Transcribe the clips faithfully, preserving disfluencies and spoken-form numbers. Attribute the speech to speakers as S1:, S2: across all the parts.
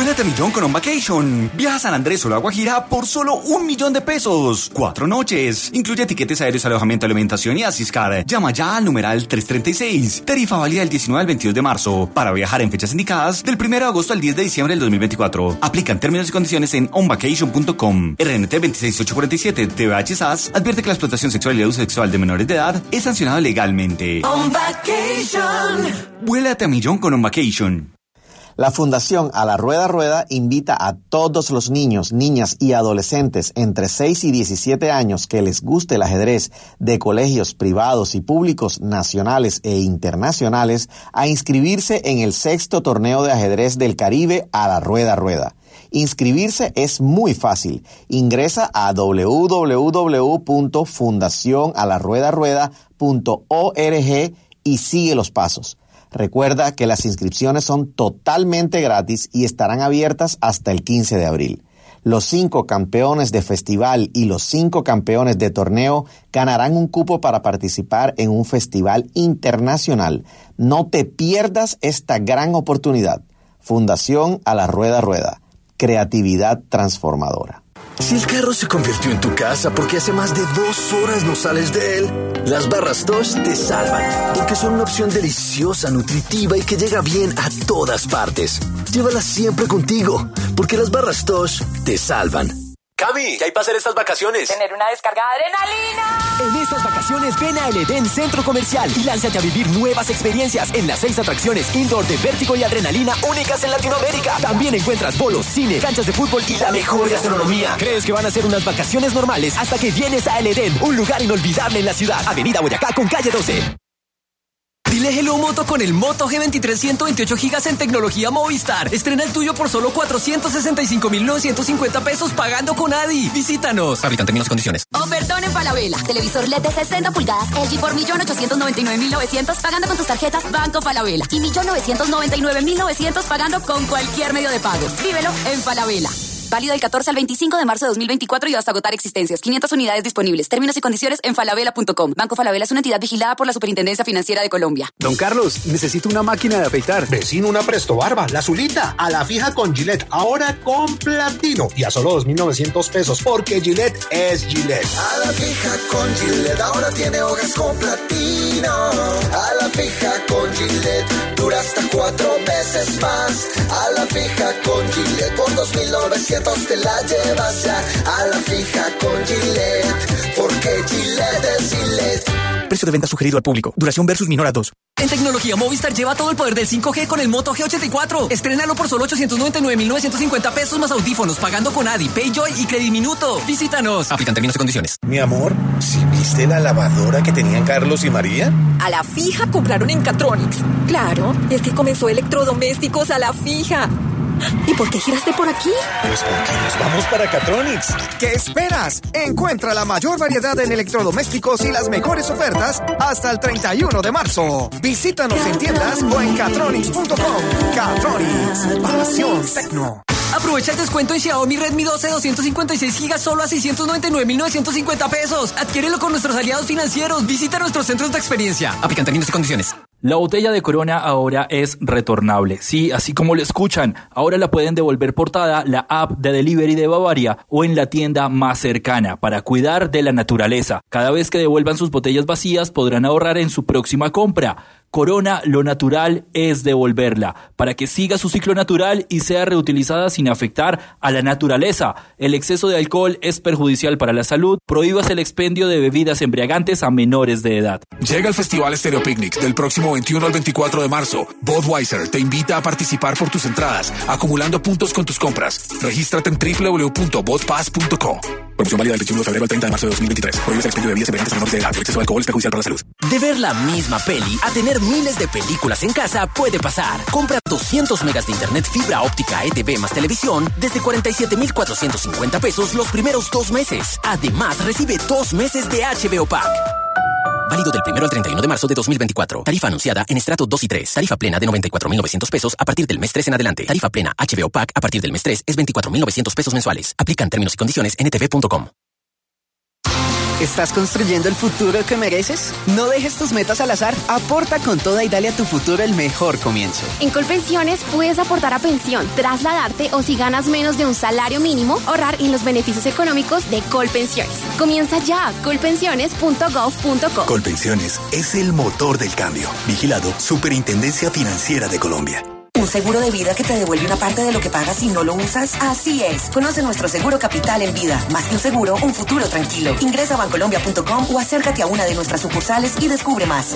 S1: Vuélate a millón con On Vacation. Viaja a San Andrés o La Guajira por solo un millón de pesos. Cuatro noches. Incluye tiquetes aéreos, alojamiento, alimentación y Asiscar. Llama ya al numeral trescientos treinta y seis. Tarifa válida del diecinueve al veintidós de marzo. Para viajar en fechas indicadas del primero de agosto al diez de diciembre del dos mil veinticuatro. Aplican términos y condiciones en on vacation punto com. R N T veintiséis mil ochocientos cuarenta y siete T V H S A S advierte que la explotación sexual y el abuso sexual de menores de edad es sancionado legalmente. On Vacation. Vuélate a millón con On Vacation.
S2: La Fundación A la Rueda Rueda invita a todos los niños, niñas y adolescentes entre seis y diecisiete años que les guste el ajedrez de colegios privados y públicos nacionales e internacionales a inscribirse en el sexto torneo de ajedrez del Caribe A la Rueda Rueda. Inscribirse es muy fácil. Ingresa a doble u doble u doble u punto fundación a la rueda rueda punto org y sigue los pasos. Recuerda que las inscripciones son totalmente gratis y estarán abiertas hasta el quince de abril. Los cinco campeones de festival y los cinco campeones de torneo ganarán un cupo para participar en un festival internacional. No te pierdas esta gran oportunidad. Fundación A la Rueda Rueda. Creatividad transformadora.
S3: Si el carro se convirtió en tu casa porque hace más de dos horas no sales de él, las barras Tosh te salvan, porque son una opción deliciosa, nutritiva y que llega bien a todas partes. Llévalas siempre contigo, porque las barras Tosh te salvan.
S4: Cami, ¿qué hay para hacer estas vacaciones?
S5: Tener una descarga de adrenalina.
S6: En estas vacaciones ven a El Edén Centro Comercial y lánzate a vivir nuevas experiencias en las seis atracciones indoor de Vértigo y Adrenalina únicas en Latinoamérica. También encuentras bolos, cine, canchas de fútbol y la mejor gastronomía. ¿Crees que van a ser unas vacaciones normales hasta que vienes a El Edén, un lugar inolvidable en la ciudad? Avenida Boyacá con calle doce. Dile hello Moto con el Moto G veintitrés ciento veintiocho gigas en tecnología Movistar. Estrena el tuyo por solo cuatrocientos sesenta y cinco mil novecientos cincuenta pesos pagando con Adi. Visítanos. Aplican términos y condiciones.
S7: Ofertón en Falabella. Televisor L E D de sesenta pulgadas L G por un millón ochocientos noventa y nueve mil novecientos pagando con tus tarjetas Banco Falabella. Y un millón novecientos noventa y nueve mil novecientos pagando con cualquier medio de pago. Vívelo en Falabella. Válido del catorce al veinticinco de marzo de dos mil veinticuatro y hasta agotar existencias. quinientas unidades disponibles. Términos y condiciones en falabella punto com. Banco Falabella es una entidad vigilada por la Superintendencia Financiera de Colombia.
S8: Don Carlos, necesito una máquina de afeitar.
S9: Vecino, una Presto Barba, la azulita, a la fija con Gillette, ahora con platino y a solo dos mil novecientos pesos, porque Gillette es Gillette.
S10: A la fija con Gillette, ahora tiene hojas con platino. A la fija con Gillette, dura hasta cuatro veces más. A la fija con Gillette, por dos mil novecientos te la llevas ya. A la fija con Gillette, porque Gillette es Gillette.
S6: Precio de venta sugerido al público. Duración versus menor a dos. En tecnología Movistar lleva todo el poder del cinco G con el Moto G ochenta y cuatro. Estrénalo por solo ochocientos noventa y nueve mil novecientos cincuenta pesos más audífonos, pagando con Adi, Payjoy y Crediminuto. Visítanos. Aplican términos y condiciones.
S11: Mi amor, ¿sí viste la lavadora que tenían Carlos y María?
S12: A la fija compraron en Catronics. Claro, es que comenzó electrodomésticos a la fija. ¿Y por qué giraste por aquí?
S11: Pues porque nos vamos para Catronics.
S13: ¿Qué esperas? Encuentra la mayor variedad en electrodomésticos y las mejores ofertas hasta el treinta y uno de marzo. Visítanos en tiendas o en catronics punto com. Catronics, pasión tecno.
S6: Aprovecha el descuento en Xiaomi Redmi doce doscientos cincuenta y seis gigas solo a seiscientos noventa y nueve mil novecientos cincuenta pesos. Adquiérelo con nuestros aliados financieros. Visita nuestros centros de experiencia. Aplican términos y condiciones.
S14: La botella de Corona ahora es retornable. Sí, así como lo escuchan, ahora la pueden devolver portada la app de delivery de Bavaria o en la tienda más cercana para cuidar de la naturaleza. Cada vez que devuelvan sus botellas vacías podrán ahorrar en su próxima compra. Corona, lo natural es devolverla, para que siga su ciclo natural y sea reutilizada sin afectar a la naturaleza. El exceso de alcohol es perjudicial para la salud. Prohíbas el expendio de bebidas embriagantes a menores de edad.
S15: Llega el Festival Stereo Picnic del próximo veintiuno al veinticuatro de marzo. Budweiser te invita a participar por tus entradas, acumulando puntos con tus compras. Regístrate en doble u doble u doble u punto budpass punto co. Promoción válida del veintiuno de febrero al treinta de marzo de dos mil veintitrés. Prohíbe el expendio de bebidas embriagantes a menores de edad. El exceso de alcohol es perjudicial para la salud.
S16: De ver la misma peli a tener miles de películas en casa puede pasar. Compra doscientos megas de internet fibra óptica E T V más televisión desde cuarenta y siete mil cuatrocientos cincuenta pesos los primeros dos meses. Además, recibe dos meses de H B O Pack. Válido del primero al treinta y uno de marzo de dos mil veinticuatro. Tarifa anunciada en estrato dos y tres. Tarifa plena de noventa y cuatro mil novecientos pesos a partir del mes tres en adelante. Tarifa plena H B O Pack a partir del mes tres es veinticuatro mil novecientos pesos mensuales. Aplican términos y condiciones en e t v punto com.
S17: ¿Estás construyendo el futuro que mereces? No dejes tus metas al azar. Aporta con toda y dale a tu futuro el mejor comienzo.
S18: En Colpensiones puedes aportar a pensión, trasladarte o si ganas menos de un salario mínimo, ahorrar en los beneficios económicos de Colpensiones. Comienza ya, colpensiones punto gov punto co.
S19: Colpensiones es el motor del cambio. Vigilado Superintendencia Financiera de Colombia.
S20: ¿Un seguro de vida que te devuelve una parte de lo que pagas si no lo usas? Así es. Conoce nuestro seguro capital en vida. Más que un seguro, un futuro tranquilo. Ingresa a bancolombia punto com o acércate a una de nuestras sucursales y descubre más.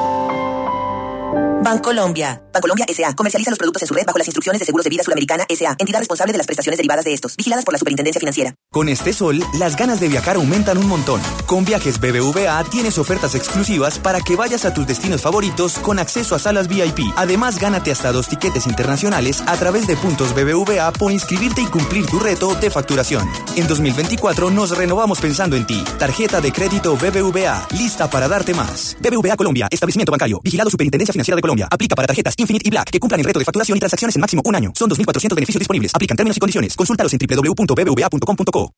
S20: Bancolombia. Bancolombia S A Comercializa los productos en su red bajo las instrucciones de Seguros de Vida Suramericana S A Entidad responsable de las prestaciones derivadas de estos. Vigiladas por la Superintendencia Financiera.
S1: Con este sol, las ganas de viajar aumentan un montón. Con Viajes B B V A tienes ofertas exclusivas para que vayas a tus destinos favoritos con acceso a salas V I P. Además, gánate hasta dos tiquetes internacionales a través de puntos B B V A por inscribirte y cumplir tu reto de facturación. En dos mil veinticuatro nos renovamos pensando en ti. Tarjeta de crédito B B V A, lista para darte más. B B V A Colombia, establecimiento bancario. Vigilado Superintendencia Financiera de Colombia. Aplica para tarjetas Infinite y Black que cumplan el reto de facturación y transacciones en máximo un año. Son dos mil cuatrocientos beneficios disponibles. Aplican términos y condiciones. Consúltalos en doble u doble u doble u punto b b v a punto com punto co.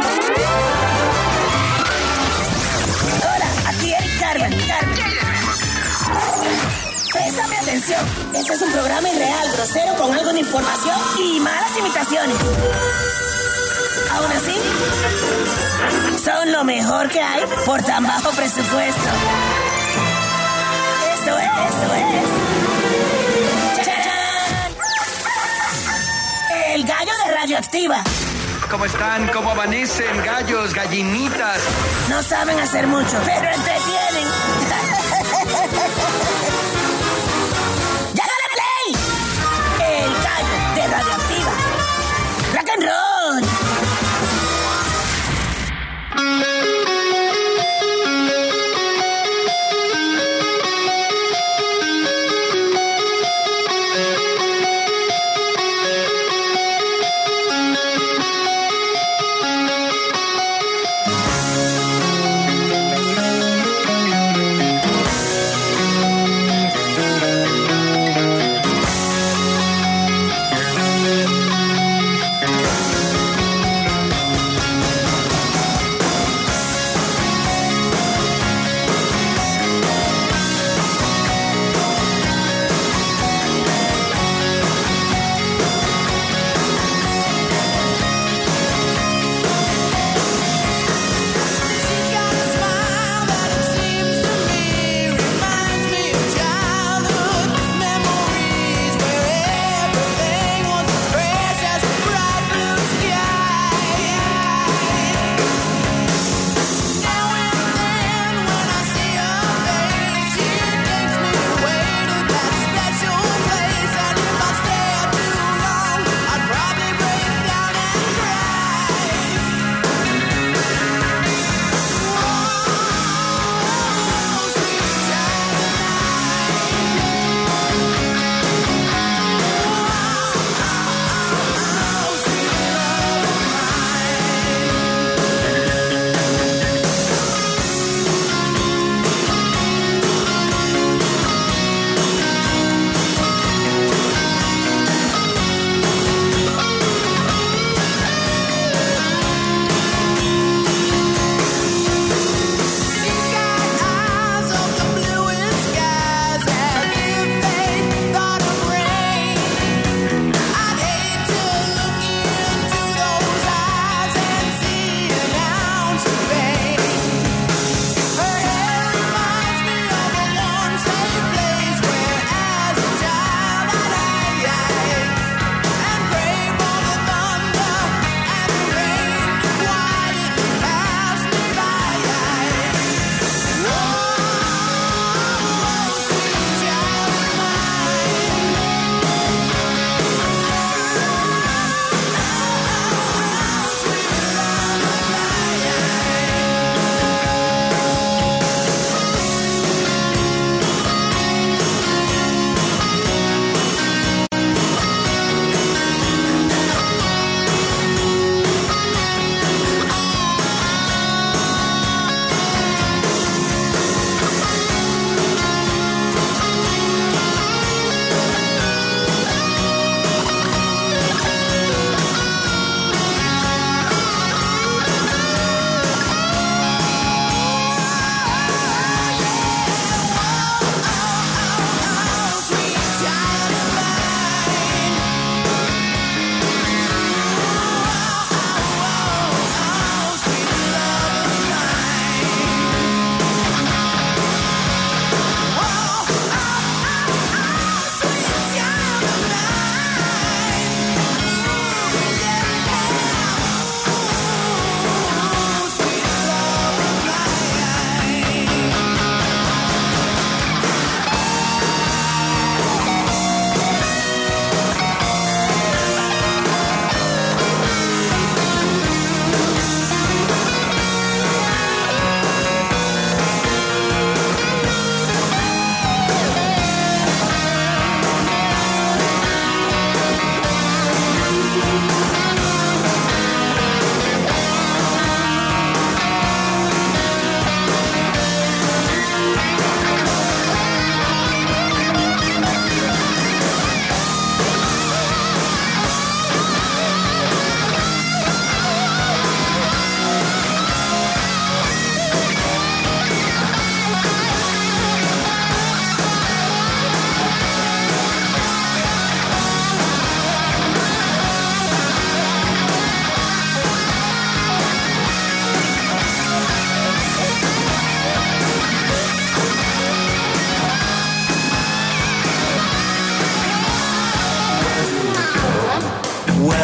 S21: Hola, aquí Eric Carmen. Préstame atención. Este es un programa irreal, grosero, con algo de información y malas imitaciones. Aún así, son lo mejor que hay por tan bajo presupuesto. Esto es, esto es. ¡Chachán! El gallo de Radioactiva.
S22: ¿Cómo están? ¿Cómo amanecen? Gallos, gallinitas.
S21: No saben hacer mucho, pero entretienen. ¡Ya dale play! El gallo de Radioactiva. ¡Rock and roll!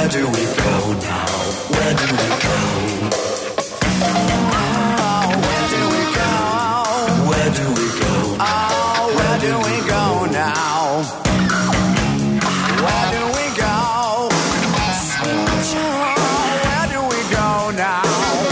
S10: Where do we go now? Where do we go? Oh, where do we go? Where do we go? Oh, where do we go now? Where do we go? Where do we go now?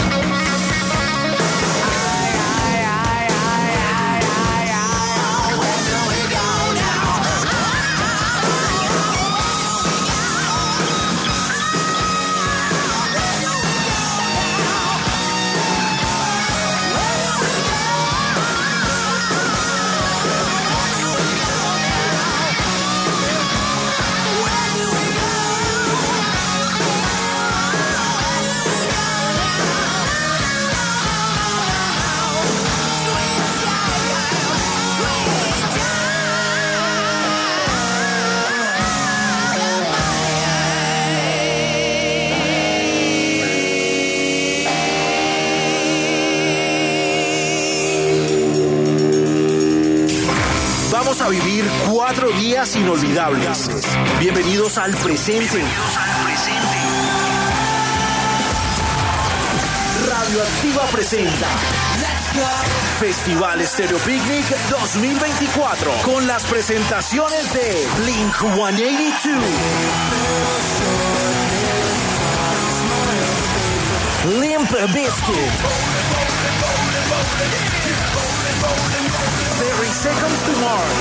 S2: Vamos a vivir cuatro días inolvidables. Bienvenidos al presente. Radioactiva presenta Festival Stereo Picnic dos mil veinticuatro con las presentaciones de Blink ciento ochenta y dos, Limp Bizkit, thirty Seconds to Mars,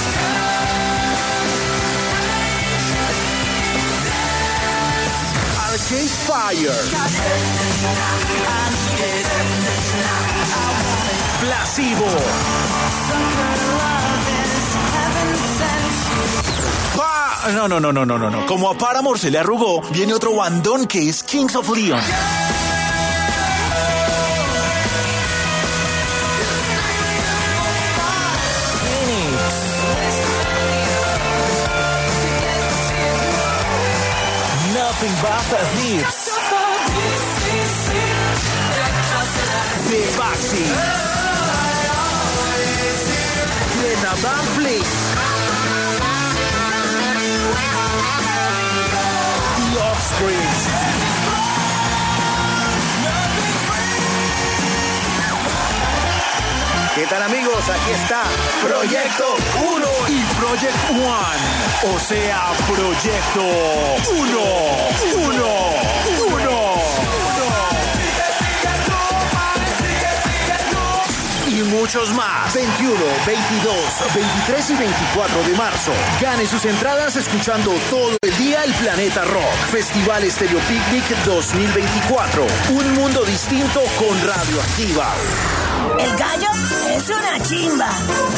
S2: Arcade Fire, Placebo, pa- no, no, no, no, no, no, no. Como a Paramore se le arrugó, viene otro bandón que es Kings of Leon. Nothing but the hips. The Baxi. Lena Van Fleet. The Offspring.
S3: ¿Qué tal, amigos? Aquí está
S2: Proyecto uno y Project One. O sea, Proyecto uno, uno, uno. Y muchos más.
S3: veintiuno, veintidós, veintitrés y veinticuatro de marzo.
S2: Gane sus entradas escuchando todo el día el Planeta Rock. Festival Stereo Picnic dos mil veinticuatro. Un mundo distinto con Radioactiva.
S21: El gallo es una chimba.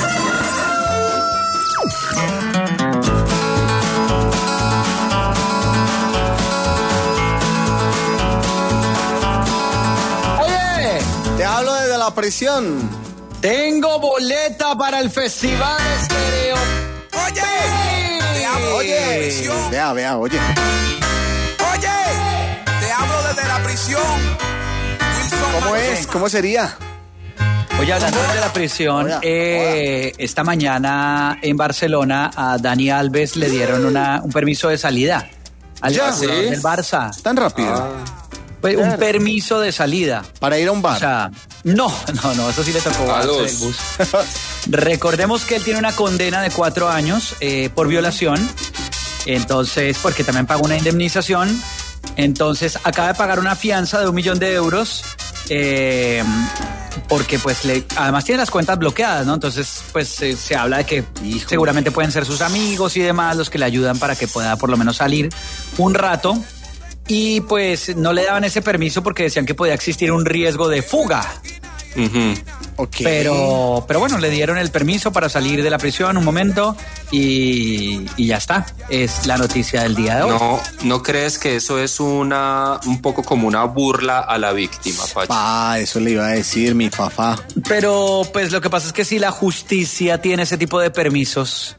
S3: Oye, te hablo desde la prisión. Tengo boleta para el Festival Estéreo.
S23: Oye, te hablo
S3: Oye,
S23: desde la prisión.
S3: vea, vea, oye.
S23: Oye, te hablo desde la prisión. Wilson
S3: ¿Cómo
S23: Manuel.
S3: es? ¿Cómo sería?
S24: Oye, hablando de la prisión,
S3: Hola,
S24: eh, esta mañana en Barcelona a Dani Alves le dieron una, un permiso de salida al
S3: ¿Ya?
S24: jugador
S3: ¿Sí?
S24: del Barça.
S3: Tan rápido.
S24: Pues, un permiso de salida.
S3: Para ir a un bar.
S24: O sea, no, no, no, eso sí le tocó
S3: A
S24: bajarse
S3: dos.
S24: del bus. Recordemos que él tiene una condena de cuatro años eh, por violación. Entonces, porque también pagó una indemnización. Entonces, acaba de pagar una fianza de un millón de euros. Eh, porque pues le, además tiene las cuentas bloqueadas, ¿no? Entonces pues eh, se habla de que Hijo. seguramente pueden ser sus amigos y demás los que le ayudan para que pueda por lo menos salir un rato. Y pues no le daban ese permiso porque decían que podía existir un riesgo de fuga.
S25: Uh-huh.
S3: Okay.
S24: Pero, pero bueno, le dieron el permiso para salir de la prisión un momento y, y ya está. Es la noticia del día de hoy.
S25: No, ¿no crees que eso es una un poco como una burla a la víctima, Pacho?
S3: Ah, eso le iba a decir mi papá.
S24: Pero pues lo que pasa es que si la justicia tiene ese tipo de permisos,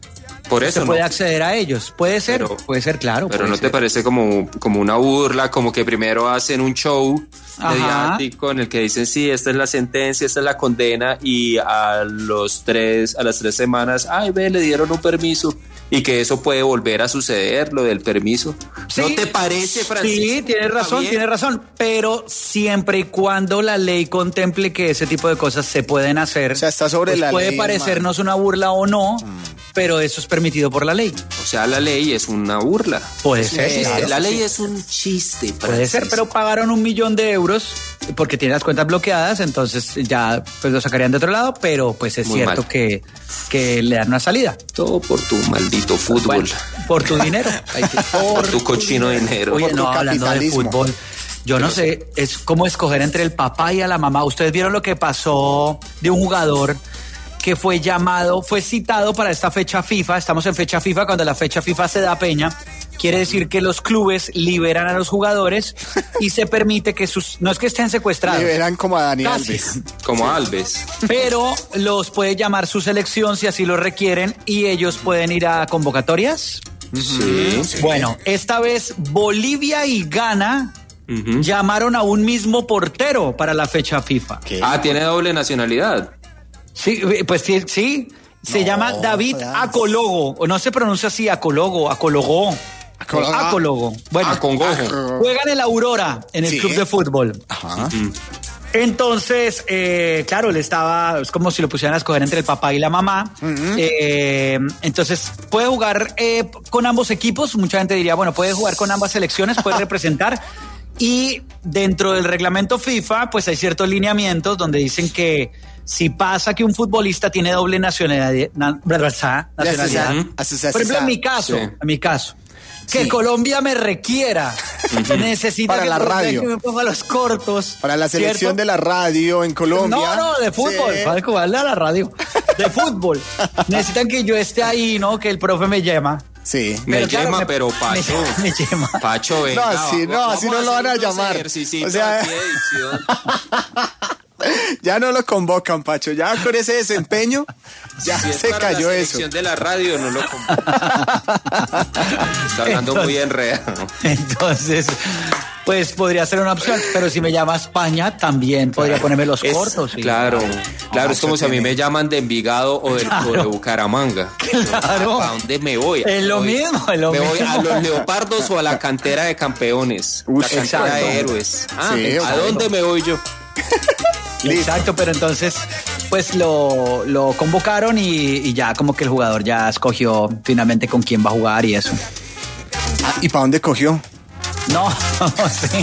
S25: Por eso
S24: se puede
S25: no.
S24: acceder a ellos. Puede ser,
S25: Pero-
S24: puede ser, claro.
S25: Pero
S24: puede
S25: ¿no
S24: ser.
S25: te parece como, como una burla? Como que primero hacen un show
S24: Ajá.
S25: mediático en el que dicen, sí, esta es la sentencia, esta es la condena, y a los tres, a las tres semanas, ay, ve, le dieron un permiso, y que eso puede volver a suceder, lo del permiso.
S24: Sí,
S25: ¿No te parece, Francisco?
S24: Sí, tienes razón,
S25: Javier?
S24: tienes razón, pero siempre y cuando la ley contemple que ese tipo de cosas se pueden hacer. O sea,
S3: está sobre la
S24: puede
S3: ley,
S24: parecernos una burla o no, pero eso es permitido por la ley.
S25: O sea, la ley es una burla.
S24: Puede
S25: Es un
S24: ser,
S25: chiste.
S24: claro.
S25: La ley es un chiste,
S24: Puede ser, pero pagaron un millón de euros porque tienen las cuentas bloqueadas, entonces ya pues lo sacarían de otro lado, pero pues es
S25: Muy
S24: cierto
S25: mal.
S24: que, que le dan una salida.
S25: Todo por tu maldito fútbol.
S24: Bueno, por tu dinero. Hay que-
S25: por tu cochino dinero.
S24: Oye,
S25: Por tu
S24: no, hablando de
S25: capitalismo.
S24: fútbol, yo no sé, es como escoger entre el papá y a la mamá. Ustedes vieron lo que pasó de un jugador que fue llamado, fue citado para esta fecha FIFA. Estamos en fecha FIFA, cuando la fecha FIFA se da peña. Quiere decir que los clubes liberan a los jugadores y se permite que sus... No es que estén secuestrados.
S3: Liberan como a Dani
S24: Casi.
S3: Alves.
S25: Como Alves.
S24: Pero los puede llamar su selección si así lo requieren y ellos pueden ir a convocatorias.
S25: Sí.
S24: Bueno, esta vez Bolivia y Ghana llamaron a un mismo portero para la fecha FIFA.
S25: Ah, tiene doble nacionalidad.
S24: Sí, pues sí, sí. Se llama David Acologo, o no se pronuncia así, Acologo, Acologó.
S3: Acologo.
S24: Acologo. Bueno,
S25: Acongojo.
S24: juega en el Aurora, en el
S3: Sí.
S24: club de fútbol. Entonces, eh, claro, le estaba, es como si lo pusieran a escoger entre el papá y la mamá. Eh, entonces, puede jugar eh, con ambos equipos. Mucha gente diría, bueno, puede jugar con ambas selecciones, puede representar. Y dentro del reglamento FIFA, pues hay ciertos lineamientos donde dicen que si pasa que un futbolista tiene doble nacionalidad, na- nacionalidad, por ejemplo, en mi caso,
S3: Sí.
S24: en mi caso, que
S3: Sí.
S24: Colombia me requiera, necesita
S3: Para
S24: que
S3: la
S24: Colombia
S3: radio.
S24: que me ponga los cortos.
S3: Para la selección
S24: ¿cierto?
S3: de la radio en Colombia.
S24: No, no, de fútbol,
S3: Sí.
S24: para jugarle a la radio. De fútbol. Necesitan que yo esté ahí, ¿no? Que el profe me llama.
S3: Sí.
S25: Me
S24: Pero claro,
S25: llama,
S24: me-
S25: pero Pacho.
S24: Me, me llama.
S25: Pacho, venga.
S3: No, así no,
S25: vamos
S3: así no lo van a
S25: hacer unos
S3: llamar.
S25: ejercicios
S3: O sea-
S25: aquí de edición.
S3: Ya no lo convocan, Pacho. Ya con ese desempeño, ya
S25: Si es
S3: se
S25: para
S3: cayó
S25: la
S3: eso.
S25: selección de la radio, no lo convoca. Está hablando muy
S24: Entonces-
S25: enredado.
S24: Entonces, pues podría ser una opción. Pero si me llama España, también podría ponerme los
S25: Es-
S24: cortos. sí.
S25: Claro, claro, es como si a mí
S3: tiene-
S25: me llaman de Envigado o, del, o de
S24: Claro.
S25: Bucaramanga.
S24: Claro.
S25: ¿A dónde me voy?
S24: Es lo
S25: Voy-
S24: mismo, es lo
S25: me voy
S24: mismo.
S25: a los Leopardos o a la cantera de campeones,
S3: Uy,
S25: la cantera
S24: exacto.
S25: de héroes. Ah,
S3: Sí,
S25: ¿a
S3: exacto.
S25: dónde me voy yo?
S24: Exacto, pero entonces, pues lo, lo convocaron y, y ya como que el jugador ya escogió finalmente con quién va a jugar y eso.
S3: Ah, ¿y para dónde cogió?
S24: No, sí.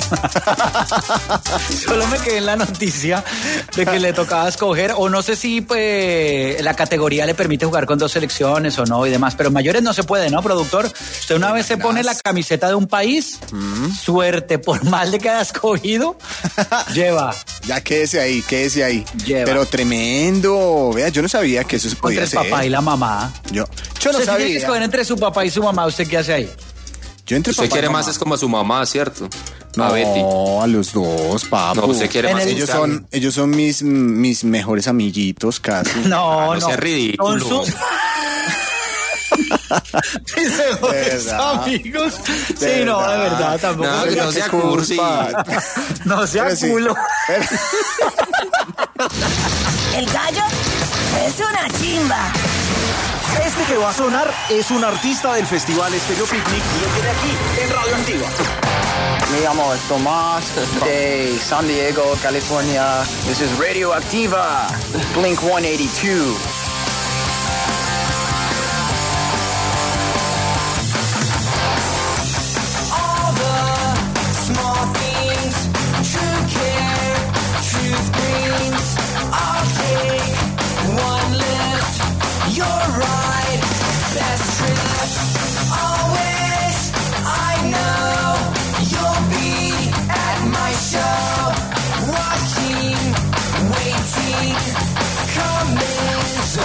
S24: Solo me quedé en la noticia de que le tocaba escoger, o no sé si pues la categoría le permite jugar con dos selecciones o no y demás, pero mayores no se puede, ¿no, productor? Usted una vez se pone la camiseta de un país, suerte, por mal de que haya escogido, lleva.
S3: Ya quédese ahí, quédese ahí.
S24: Lleva.
S3: Pero tremendo. Vea, yo no sabía que eso se
S24: Entre
S3: podía
S24: el
S3: hacer.
S24: papá y la mamá.
S3: Yo, yo no
S24: Usted tiene que
S3: sabía.
S24: escoger entre su papá y su mamá, ¿usted qué hace ahí?
S3: Yo entre
S25: Usted
S3: papá y
S25: quiere
S3: mamá.
S25: más es como a su mamá, ¿cierto?
S3: No,
S25: A Betty.
S3: a los dos, papu.
S25: No, usted quiere
S24: En
S25: más
S24: el-
S3: Ellos
S25: a-
S3: son, ellos son mis, mis mejores amiguitos casi.
S24: No,
S25: Ah, no sea ridículo.
S24: Son sus... Mis mejores
S3: verdad.
S24: amigos.
S3: De
S24: Sí, no, de
S3: verdad.
S24: verdad, tampoco.
S25: No, que
S3: Oiga,
S25: no
S3: qué
S25: sea
S3: culpa.
S25: cursi.
S24: No sea
S3: Pero sí.
S24: culo.
S21: El gallo es una chimba.
S2: Este que va a sonar es un artista del Festival Estéreo Picnic y lo tiene aquí en Radio Activa.
S4: Me llamo Tomás de San Diego, California. This is Radio Activa, Blink one eighty-two.
S10: All the small things, true care, truth brings. I'll take one lift, your ride, best trip. Always, I know you'll be at my show. Watching, waiting, coming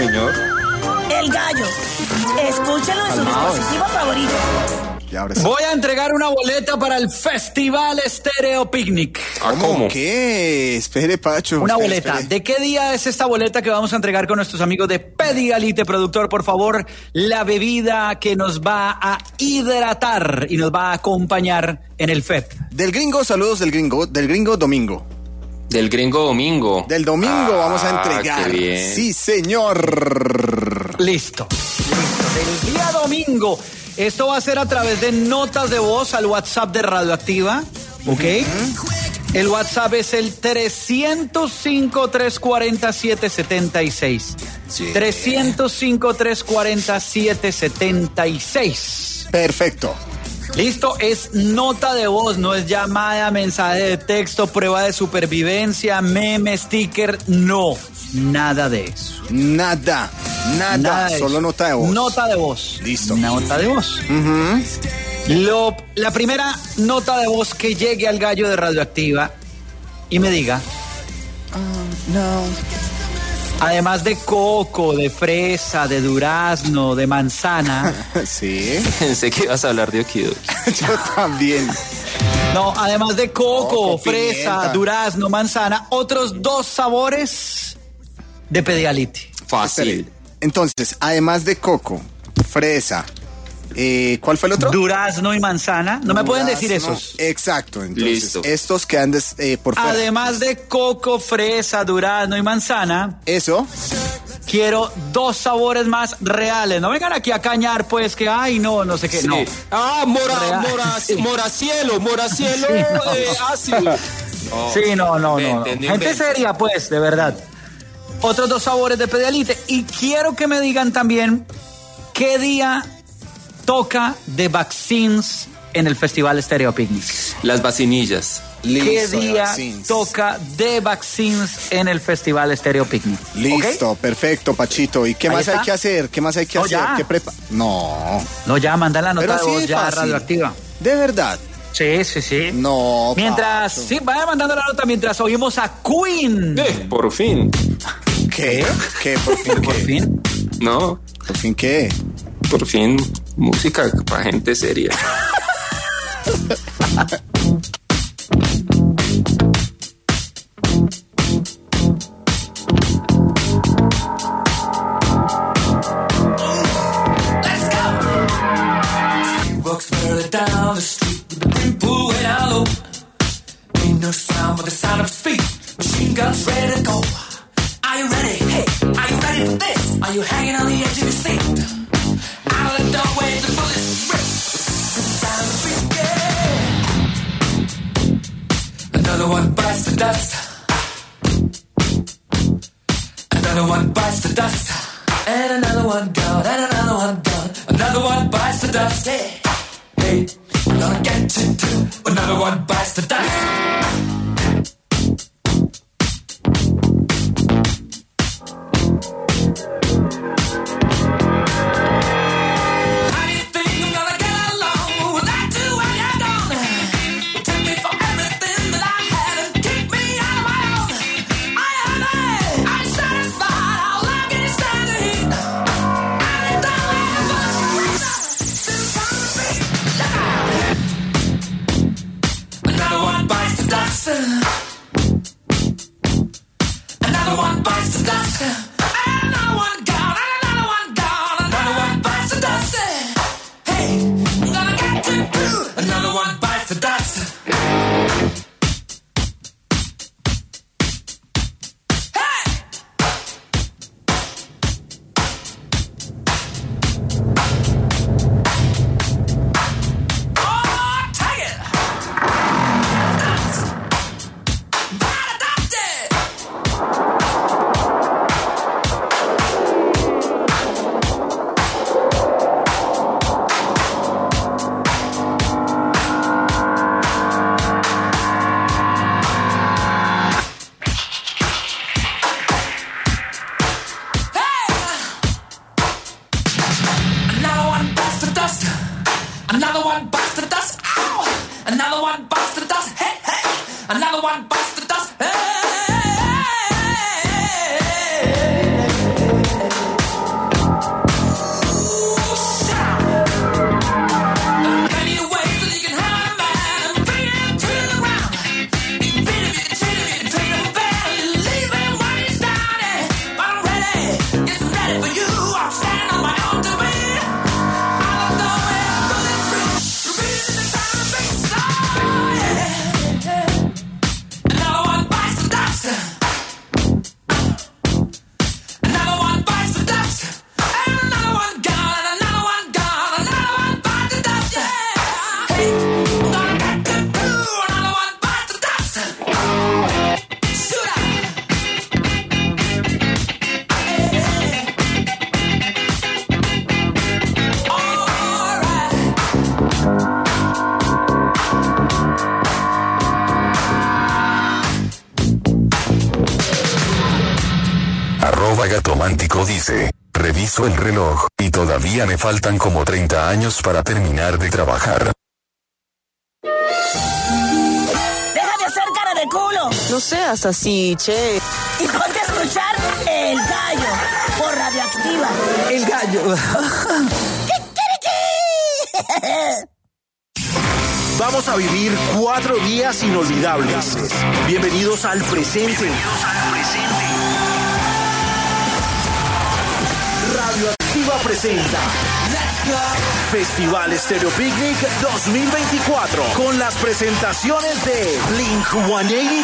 S25: señor.
S21: El gallo. Escúchenlo en su dispositivo favorito.
S24: Sí. Voy a entregar una boleta para el Festival Estéreo Picnic.
S5: ¿Cómo? ¿Qué? Espere, Pacho.
S24: Una
S5: espere,
S24: boleta.
S5: espere.
S24: ¿De qué día es esta boleta que vamos a entregar con nuestros amigos de Pedialite? Productor, por favor, la bebida que nos va a hidratar y nos va a acompañar en el F E P.
S5: Del gringo, saludos del gringo. Del gringo, domingo.
S25: Del gringo domingo.
S5: Del domingo
S25: ah,
S5: vamos a entregar.
S25: Qué bien.
S5: Sí, señor.
S24: Listo. Listo. Del día domingo. Esto va a ser a través de notas de voz al WhatsApp de Radioactiva, ¿ok? Uh-huh. El WhatsApp es el trescientos cinco, trescientos cuarenta, setecientos setenta y seis. Sí. trescientos cinco, trescientos cuarenta, setecientos setenta y seis.
S5: Perfecto.
S24: Listo, es nota de voz, no es llamada, mensaje de texto, prueba de supervivencia, meme, sticker, no, nada de eso.
S5: Nada, nada, nada solo eso. Nota de voz.
S24: Nota de voz.
S5: Listo.
S24: Nota de voz.
S5: Uh-huh.
S24: Lo, la primera nota de voz que llegue al gallo de Radioactiva y me diga,
S5: uh, no.
S24: Además de coco, de fresa, de durazno, de manzana.
S5: Sí.
S25: Pensé que ibas a hablar de okidoki.
S5: Yo también.
S24: No, además de coco,
S5: coco
S24: fresa,
S5: pimienta.
S24: durazno, manzana, otros dos sabores de Pedialite.
S25: Fácil.
S5: Entonces, además de coco, fresa, eh, ¿cuál fue el otro?
S24: Durazno y manzana. No me
S5: Durazno,
S24: pueden decir esos.
S5: Exacto. Entonces,
S25: listo.
S5: Estos quedan des, eh, por fuera.
S24: Además de coco, fresa, durazno y manzana.
S5: Eso.
S24: Quiero dos sabores más reales. No vengan aquí a cañar, pues, que, ay, no, no sé qué.
S25: Sí.
S24: No.
S25: Ah, mora, mora,
S24: sí.
S25: moracielo, moracielo sí, no. eh, ácido.
S24: Oh, sí, no, no, no.
S25: Vente,
S24: Gente
S25: vente.
S24: seria, pues, de verdad. Otros dos sabores de Pedialite. Y quiero que me digan también qué día toca The Vaccines en el Festival Estéreo Picnic.
S25: Las vacinillas.
S24: ¿Qué día toca The Vaccines en el Festival Estéreo Picnic?
S5: Listo, ¿okay? Perfecto, Pachito. ¿Y qué
S24: Ahí
S5: más
S24: está.
S5: hay que hacer? ¿Qué más hay que
S24: No,
S5: hacer?
S24: ya.
S5: ¿Qué prepa? No.
S24: No, ya, manda la nota
S5: Pero
S24: de
S5: sí
S24: voz
S5: es
S24: ya
S5: fácil.
S24: Radioactiva.
S5: ¿De verdad?
S24: Sí, sí, sí.
S5: No,
S24: Mientras,
S5: Pacho.
S24: sí, vaya mandando la nota mientras oímos a Queen.
S25: Eh, por fin.
S5: ¿Qué? ¿Qué? ¿Por fin qué?
S24: ¿Por fin?
S25: No.
S5: ¿Por fin qué?
S25: Por fin, música para gente seria.
S7: Down the street with the brim pulled way down low. Ain't no sound but the sound of speed. Machine guns ready to go. Are you ready? Hey, are you ready for this? Are you hanging on the edge of your seat? Out of the doorway, the bullets rip. Down the street, yeah. Another one bites the dust. Another one bites the dust. And another one gone, and another one gone. Another one bites the dust, yeah. Hey, I'm gonna get you too. Another one bites the dust. How do you think I'm gonna get along without you when you're gone? You took me for everything that I had and kicked me out of my own. I am I, I'm satisfied. How long can you stand the heat? I don't have much reason to come. Another one bites the dust. Another one bites the dust. And another one gone. And another one gone. Another one bites the dust. Hey, I'm gonna get you too. Another one bites the dust. Another one bites the dust. Another one bites the dust. Ow! Another one bites the dust. Hey, hey! Another one bites the dust. Hey!
S8: arroba gatomántico dice, reviso el reloj, y todavía me faltan como treinta años para terminar de trabajar.
S21: ¡Deja de hacer cara de culo!
S9: No seas así, che.
S21: Y ponte a escuchar El Gallo por Radioactiva.
S24: El Gallo.
S2: Vamos a vivir cuatro días inolvidables. Bienvenidos al presente. Radioactiva presenta Festival Stereo Picnic dos mil veinticuatro con las presentaciones de Blink ciento ochenta y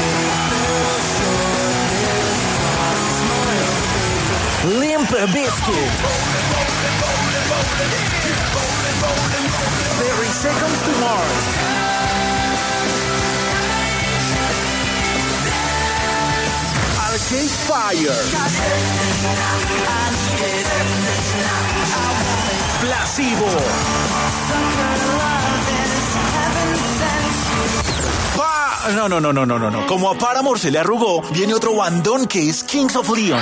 S2: dos, Limp Bizkit, thirty Seconds to Mars, Arcade Fire, Placebo, Pa... No, no, no, no, no, no, no. Como a Paramore se le arrugó, viene otro bandón que es Kings of Leon.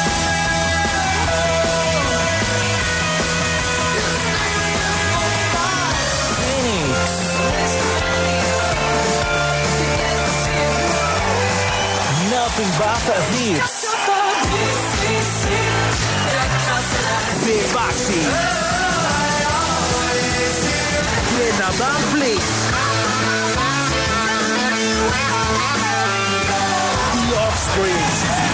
S2: Nothing but a hits. The Baxi. Lena Van Fleet. The Offspring.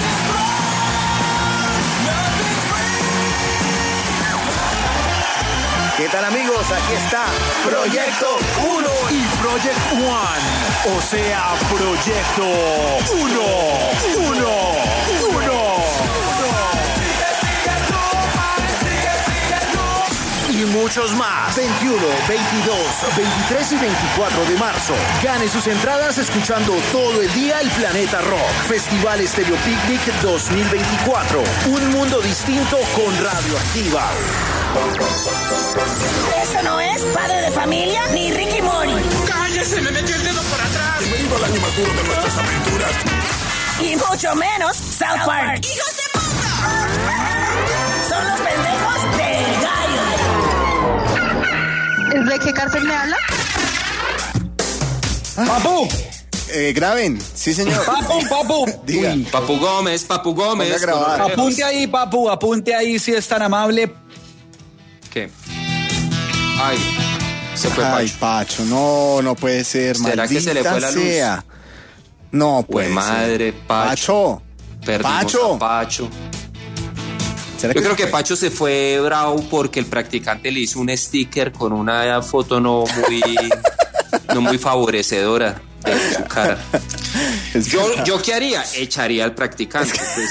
S3: ¿Qué tal, amigos? Aquí está Proyecto uno
S2: y Project One. O sea, Proyecto uno, uno, uno. Y muchos más. veintiuno, veintidós, veintitrés y veinticuatro de marzo. Gane sus entradas escuchando todo el día el Planeta Rock. Festival Stereo Picnic dos mil veinticuatro. Un mundo distinto con Radioactiva.
S21: Esto no es Padre de Familia ni Ricky Mori.
S23: ¡Cállese! ¡Me metió el dedo por atrás! Bienvenido al año más duro de nuestras aventuras.
S21: Y mucho menos South Park. ¡Hijos de puta! Son los pendejos del Gallo.
S11: ¿Es de qué cárcel me habla?
S3: ¡Papu!
S5: Eh, graben, sí señor.
S24: Papu, papu.
S5: Diga.
S25: Uy, Papu Gómez, Papu Gómez.
S24: Apunte ahí, papu, apunte ahí si es tan amable.
S25: ¿Qué? Ay, se fue
S5: Ay,
S25: Pacho.
S5: Pacho, no, no puede ser.
S25: ¿Será que se le fue la luz?
S5: Sea. No puede
S25: Uy, madre,
S5: ser.
S25: Pacho. Perdimos
S5: Pacho.
S25: a Pacho.
S5: ¿Será
S25: Yo
S5: que
S25: creo que
S5: fue?
S25: Pacho se fue bravo porque el practicante le hizo un sticker con una foto no muy, no muy favorecedora de su cara. Yo, ¿Yo qué haría? Echaría al practicante. Pues.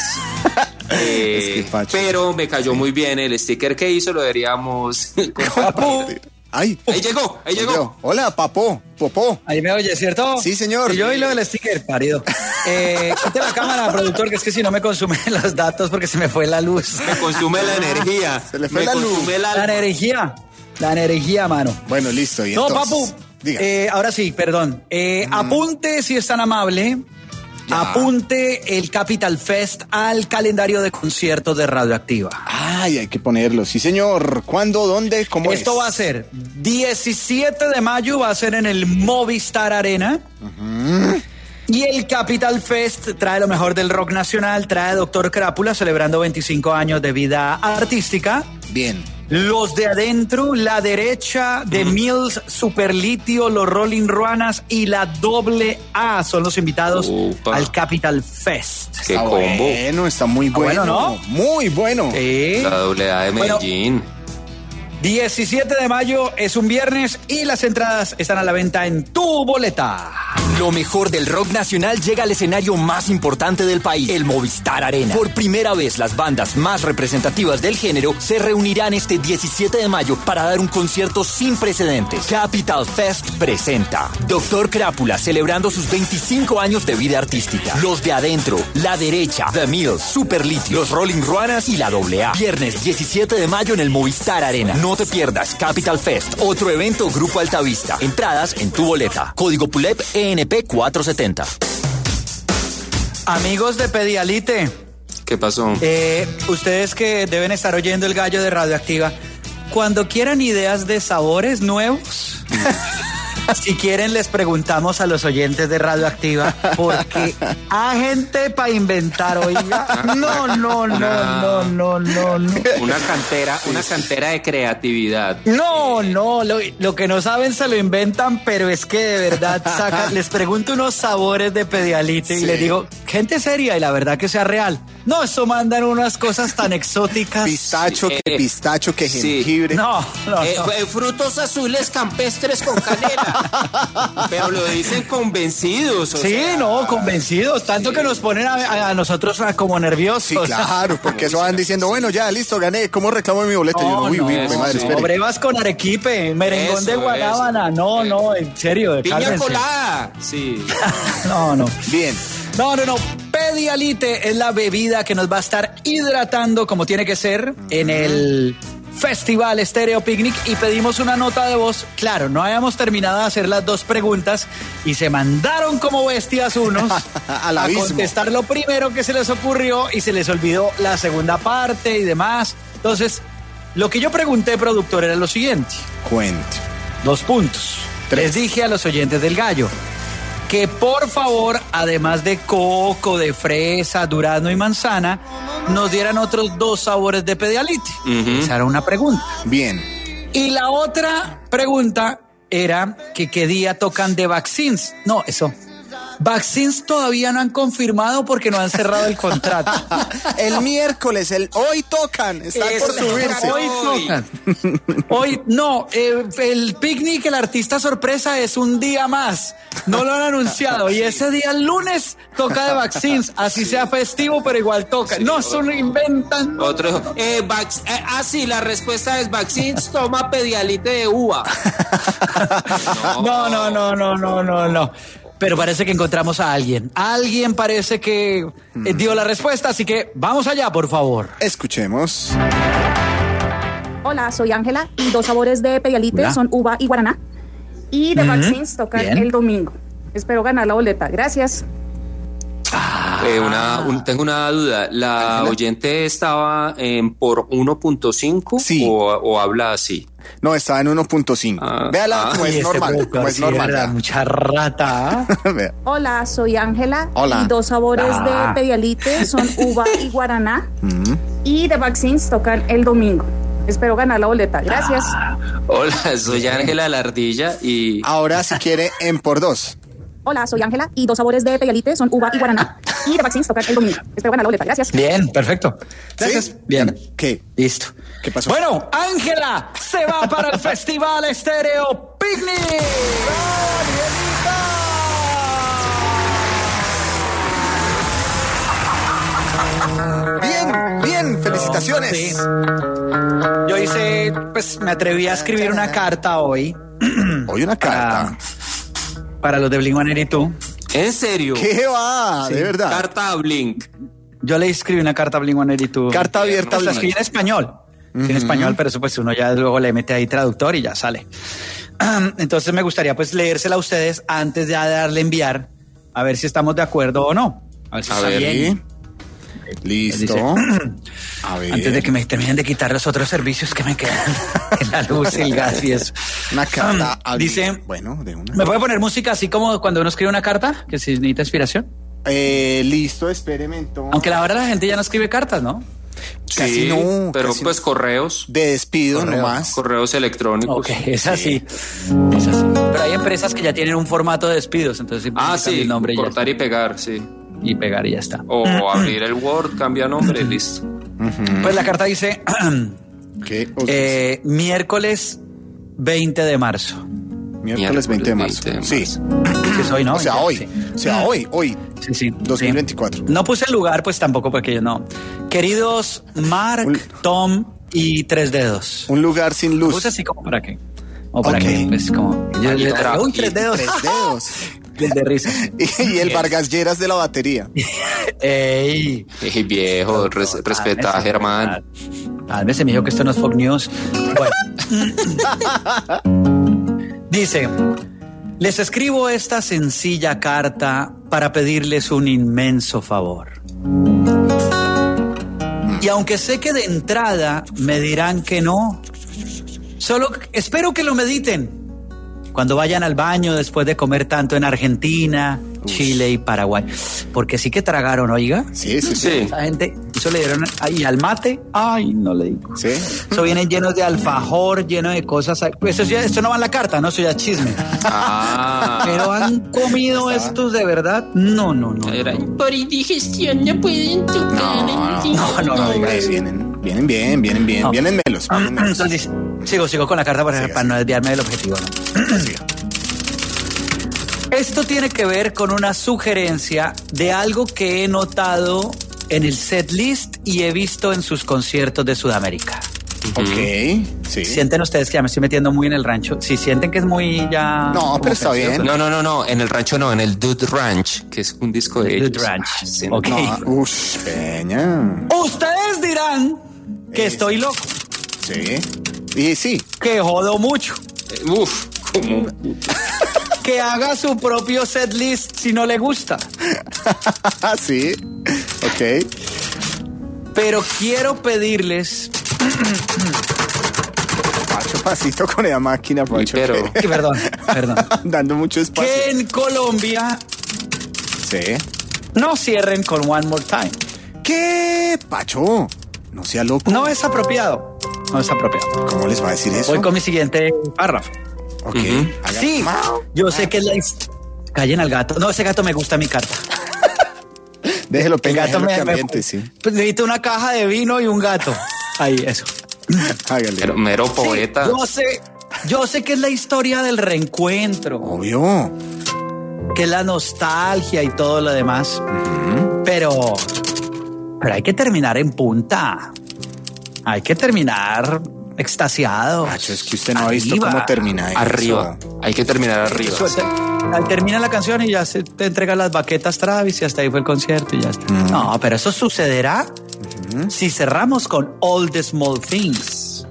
S25: Eh,
S5: Es que Pacho-
S25: pero me cayó muy bien el sticker que hizo, lo deberíamos compartir.
S5: Ay,
S25: Ahí llegó, ahí llegó.
S5: Hola, Papo, Popó.
S24: Ahí me oye, ¿cierto?
S5: Sí, señor.
S24: Y yo y lo del sticker, parido. Eh, quite la cámara, productor, que es que si no me consume los datos porque se me fue la luz.
S25: Me consume la energía.
S5: Se le fue
S25: me
S5: la luz.
S25: consume el
S24: La
S25: alma.
S24: energía, la energía, mano.
S5: Bueno, listo. ¿Y
S24: No,
S5: entonces?
S24: papu.
S5: Diga.
S24: Eh, ahora sí, perdón. Eh, Apunte, si es tan amable, apunte el Capital Fest al calendario de conciertos de Radioactiva.
S5: Ay, hay que ponerlo. Sí, señor. ¿Cuándo? ¿Dónde? ¿Cómo
S24: Esto
S5: es?
S24: va a ser diecisiete de mayo, va a ser en el Movistar Arena. Y el Capital Fest trae lo mejor del rock nacional, trae a Doctor Crápula celebrando veinticinco años de vida artística.
S5: Bien.
S24: Los de adentro, la derecha, The Mills, Superlitio, los Rolling Ruanas y la doble A son los invitados
S25: Upa.
S24: al Capital Fest.
S25: Qué
S5: Está
S25: combo.
S5: bueno, está muy bueno.
S24: bueno, ¿no?
S5: Muy bueno.
S24: Sí.
S25: La doble A de
S24: Bueno,
S25: Medellín.
S24: diecisiete de mayo es un viernes y las entradas están a la venta en Tu Boleta.
S6: Lo mejor del rock nacional llega al escenario más importante del país, el Movistar Arena. Por primera vez, las bandas más representativas del género se reunirán este diecisiete de mayo para dar un concierto sin precedentes. Capital Fest presenta Doctor Crápula celebrando sus veinticinco años de vida artística. Los de adentro, la derecha, The Mills, Superlitio, los Rolling Ruanas y la doble A. Viernes diecisiete de mayo en el Movistar Arena. No te pierdas Capital Fest, otro evento Grupo Altavista. Entradas en Tu Boleta. Código P U L E P E N P cuatrocientos setenta.
S24: Amigos de Pedialite,
S25: ¿Qué pasó?
S24: Eh, ustedes que deben estar oyendo el gallo de Radioactiva, cuando quieran ideas de sabores nuevos, si quieren les preguntamos a los oyentes de Radioactiva, porque hay gente para inventar, oiga. No, no, no, no, no, no, no.
S25: Una cantera, una cantera de creatividad.
S24: No, no, lo, lo que no saben se lo inventan, pero es que de verdad sacan, les pregunto unos sabores de Pedialite
S5: Sí.
S24: y les digo, gente seria y la verdad que sea real. No, eso mandan unas cosas tan exóticas.
S5: Pistacho,
S25: Sí,
S5: que
S25: eh,
S5: pistacho, que
S25: sí.
S5: jengibre.
S24: No, no,
S25: Eh,
S24: no.
S25: eh, frutos azules campestres con canela. Pero lo dicen convencidos. o
S24: Sí,
S25: sea,
S24: no, convencidos, tanto que nos ponen a, a- a nosotros a- como nerviosos.
S5: Sí, claro, porque eso van diciendo, bueno, ya, listo, gané. ¿Cómo reclamo mi boleto? Y
S24: No,
S5: uno, uy,
S24: no,
S5: uy,
S25: eso,
S5: madre,
S25: sí.
S5: espere.
S24: brevas con arequipe, merengón
S25: Eso,
S24: de guanábana. No, no, en serio,
S25: Piña
S24: cálmense.
S25: colada. Sí.
S24: No, no.
S5: Bien.
S24: No, no, no. Pedialite es la bebida que nos va a estar hidratando como tiene que ser en el Festival Estéreo Picnic y pedimos una nota de voz. Claro, no habíamos terminado de hacer las dos preguntas y se mandaron como bestias unos
S5: Al
S24: a
S5: abismo.
S24: contestar lo primero que se les ocurrió y se les olvidó la segunda parte y demás. Entonces, lo que yo pregunté, productor, era lo siguiente.
S5: Cuente.
S24: Dos puntos. Les dije a los oyentes del gallo que por favor, además de coco, de fresa, durazno y manzana, nos dieran otros dos sabores de Pedialite.
S25: Ujú.
S24: Esa era una pregunta.
S5: Bien.
S24: Y la otra pregunta era que qué día tocan de Vaccines. No, eso. Vaccines todavía no han confirmado porque no han cerrado el contrato.
S5: El miércoles, el hoy tocan, están por
S24: Eso,
S5: subirse.
S24: Hoy tocan. Hoy no, eh, el picnic, el artista sorpresa es un día más. No lo han anunciado. Y ese día, el lunes, toca de Vaccines. Así sea festivo, pero igual toca. No, eso lo inventan.
S25: Otro. Eh, vac- eh, ah, sí, la respuesta es vaccines, toma Pedialite de uva.
S24: No, no, no, no, no, no, no. Pero parece que encontramos a alguien. Alguien parece que eh, dio la respuesta, así que vamos allá, por favor.
S5: Escuchemos.
S11: Hola, soy Ángela y dos sabores de Pedialite
S24: Hola.
S11: son uva y guaraná. Y de
S24: Ujú,
S11: Vaccines tocan
S24: bien.
S11: el domingo. Espero ganar la boleta. Gracias.
S25: Eh, una, un- tengo una duda. ¿La oyente estaba en por uno punto cinco
S5: Sí.
S25: o, o habla así?
S5: No, estaba en uno punto cinco.
S25: Ah,
S5: Véala
S25: ah.
S5: como
S24: Uy,
S5: es
S24: este
S5: normal,
S24: productor,
S5: como es
S24: sí,
S5: normal.
S24: ¿verdad?
S5: ya.
S24: Mucha rata. ¿ah?
S5: Vea.
S11: Hola, soy Ángela
S5: Hola.
S11: y dos sabores
S24: Ah.
S11: de Pedialite son uva y guaraná.
S5: Mm.
S11: Y de Vaccines tocan el domingo. Espero ganar la boleta. Gracias.
S25: Hola, soy Ángela la Ardilla y...
S5: Ahora, si quiere, en por dos.
S11: Hola, soy Ángela y dos sabores de Pedialite son uva y guaraná. Y de Vaccines tocan el domingo. Espero ganar la boleta. Gracias.
S24: Bien, perfecto. Gracias.
S5: ¿Sí?
S24: Bien.
S5: ¿Qué?
S24: Listo.
S5: ¿Qué pasó?
S24: Bueno, Ángela se va para el Festival Estéreo Picnic.
S5: Bien, bien, felicitaciones.
S24: Sí. Yo hice, pues me atreví a escribir una carta hoy
S5: Hoy una carta.
S24: para los de Blink ciento ochenta y dos.
S25: ¿En serio?
S5: ¿Qué va?
S24: Sí.
S5: De verdad.
S25: Carta a Blink.
S24: Yo le escribí una carta a Blink ciento ochenta y dos.
S5: Carta abierta a
S24: Pues la
S5: Blink.
S24: escribí en español. Sí, en español, pero eso pues uno ya luego le mete ahí traductor y ya sale. Entonces me gustaría pues leérsela a ustedes antes de darle enviar, a ver si estamos de acuerdo o no. A ver si
S25: A
S24: está
S25: ver.
S24: bien.
S5: Listo.
S24: Dice,
S5: A ver.
S24: Antes de que me terminen de quitar los otros servicios que me quedan, la luz, el gas y eso.
S5: Una carta
S24: Ah,
S5: a
S24: dice,
S5: Bueno, de una.
S24: ¿me puede poner música así como cuando uno escribe una carta? Que si necesita inspiración.
S5: Eh, listo, espéreme entonces.
S24: Aunque la verdad la gente ya no escribe cartas, ¿no?
S5: Casi
S25: Sí,
S5: no,
S25: pero
S5: casi
S25: pues correos.
S5: De despido
S24: Correo.
S5: nomás.
S25: Correos electrónicos.
S24: Ok, es así. Es así. Pero hay empresas que ya tienen un formato de despidos, entonces
S25: Ah,
S24: simplemente
S25: sí,
S24: el nombre y ya
S25: cortar y pegar, sí.
S24: está. Y pegar y ya está.
S25: O abrir el Word, cambia nombre, listo.
S24: Pues la carta dice
S5: ¿Qué?
S24: eh, miércoles veinte de marzo.
S5: Miércoles veinte de marzo.
S25: veinte de
S5: Sí.
S24: Que es hoy, ¿no?
S5: O sea,
S24: Ya,
S5: hoy.
S24: sí.
S5: O sea, hoy, hoy.
S24: Sí, sí.
S5: dos mil veinticuatro.
S24: Sí. No puse el lugar, pues tampoco, porque yo no. Queridos Mark,
S5: Un-
S24: Tom y Tres Dedos.
S5: Un lugar sin
S24: Lo
S5: luz.
S24: puse así como para qué. O para
S5: Ok.
S24: que, pues como. Yo, yo-
S25: tra-
S24: uy, tres dedos.
S5: Tres dedos.
S24: El de risa.
S5: Y el Vargas Lleras de la batería.
S24: Ey.
S25: Ey, viejo, res- respeta a Germán.
S24: Tal vez se me dijo que esto no es Fox News. Bueno. Dice, les escribo esta sencilla carta para pedirles un inmenso favor. Y aunque sé que de entrada me dirán que no, solo espero que lo mediten. Cuando vayan al baño después de comer tanto en Argentina, Chile y Paraguay. Porque sí que tragaron, oiga.
S5: Sí, sí, sí.
S24: Esa gente, eso le dieron ahí al mate. Ay, no le digo.
S5: Sí.
S24: Eso vienen llenos de alfajor, lleno de cosas. Pues eso ya, esto no va en la carta, no, eso ya es chisme.
S25: Ah.
S24: Pero han comido estos de verdad. No, no, no. no.
S7: Por indigestión no pueden tocar.
S24: No, no, no, no diga eso.
S5: Vienen, vienen bien, vienen bien,
S24: No.
S5: vienen melos. Vienen melos.
S24: Entonces, sigo, sigo con la carta para,
S5: Siga,
S24: para no desviarme del objetivo, ¿no? Esto tiene que ver con una sugerencia de algo que he notado en el set list y he visto en sus conciertos de Sudamérica.
S5: Ok, sí.
S24: ¿Sienten ustedes que ya me estoy metiendo muy en el rancho? Si sienten que es muy ya...
S5: No, pero está bien.
S25: No, no, no, no, en el rancho no, en el Dude Ranch, que es un disco de ellos.
S24: Dude Ranch.
S25: Sí,
S24: Ok.
S5: No, ush, peña.
S24: Ustedes dirán que estoy loco,
S5: Sí. Y sí.
S24: que jodo mucho,
S25: Eh, Uf, como...
S24: que haga su propio set list si no le gusta.
S5: Sí. Ok.
S24: Pero quiero pedirles...
S5: Pacho, pasito con esa máquina, Pacho.
S25: pero-
S5: que-
S24: que- Perdón, perdón.
S5: Dando mucho espacio.
S24: Que en Colombia
S5: Sí.
S24: no cierren con One More Time.
S5: ¿Qué, Pacho? No sea loco.
S24: No es apropiado. No es apropiado.
S5: ¿Cómo les va a decir eso?
S24: Voy con mi siguiente párrafo.
S5: Ok.
S25: Ujú.
S5: Haga-
S24: Sí, yo sé que es la... Callen al gato. No, ese gato me gusta mi carta.
S5: Déjelo
S24: El
S5: pegar,
S24: gato
S5: déjelo
S24: me,
S5: que
S24: me-
S5: ambiente, sí.
S24: pues necesito una caja de vino y un gato. Ahí, eso.
S5: Hágale.
S25: Mero, mero poeta.
S24: Sí, yo sé, yo sé que es la historia del reencuentro,
S5: Obvio.
S24: que es la nostalgia y todo lo demás. Pero, pero hay que terminar en punta. Hay que terminar extasiado.
S5: Pacho, es que usted no ha visto cómo termina eso.
S25: Arriba. Hay que terminar arriba.
S24: Termina la canción y ya se te entrega las baquetas Travis y hasta ahí fue el concierto y ya está.
S5: Mm.
S24: No, pero eso sucederá si cerramos con All the Small Things.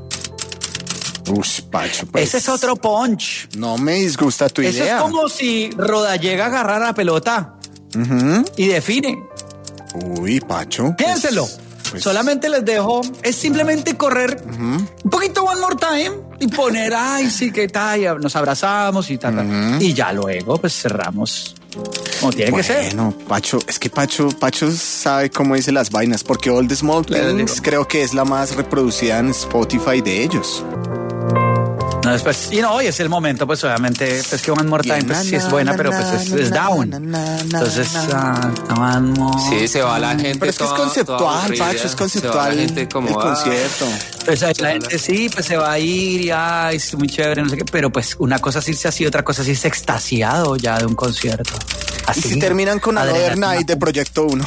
S5: Ush, Pacho, pues.
S24: Ese es otro punch.
S5: No me disgusta tu
S24: Eso
S5: idea.
S24: es como si Rodallega agarrara la pelota
S5: Ujú.
S24: y define.
S5: Uy, Pacho.
S24: Piénselo.
S5: pues-
S24: Solamente les dejo, es simplemente correr un poquito One More Time y poner, ay, sí, que tal, y nos abrazamos y tal, tal. Y ya luego, pues cerramos como tiene que ser.
S5: Bueno, Pacho, es que Pacho, Pacho sabe cómo dice las vainas, porque All the Small
S24: Le
S5: Things
S24: digo.
S5: creo que es la más reproducida en Spotify de ellos.
S24: No, después, y no, hoy es el momento, pues obviamente, pues que One More Time, pues sí es buena, pero pues es, es down. Entonces, ah, One More.
S25: Sí, se va la gente.
S5: Pero es que es
S25: toda-
S5: conceptual,
S25: toda aburrida.
S5: Pacho, es
S25: Se va
S5: conceptual
S25: la gente como,
S5: el
S25: ah,
S5: concierto.
S24: Pues ahí la gente sí, pues se va a ir y ay, es muy chévere, no sé qué, pero pues una cosa es irse así, otra cosa es irse extasiado ya de un concierto. Así.
S5: Y si terminan con Another
S24: Adrenalina.
S5: Night de Proyecto uno.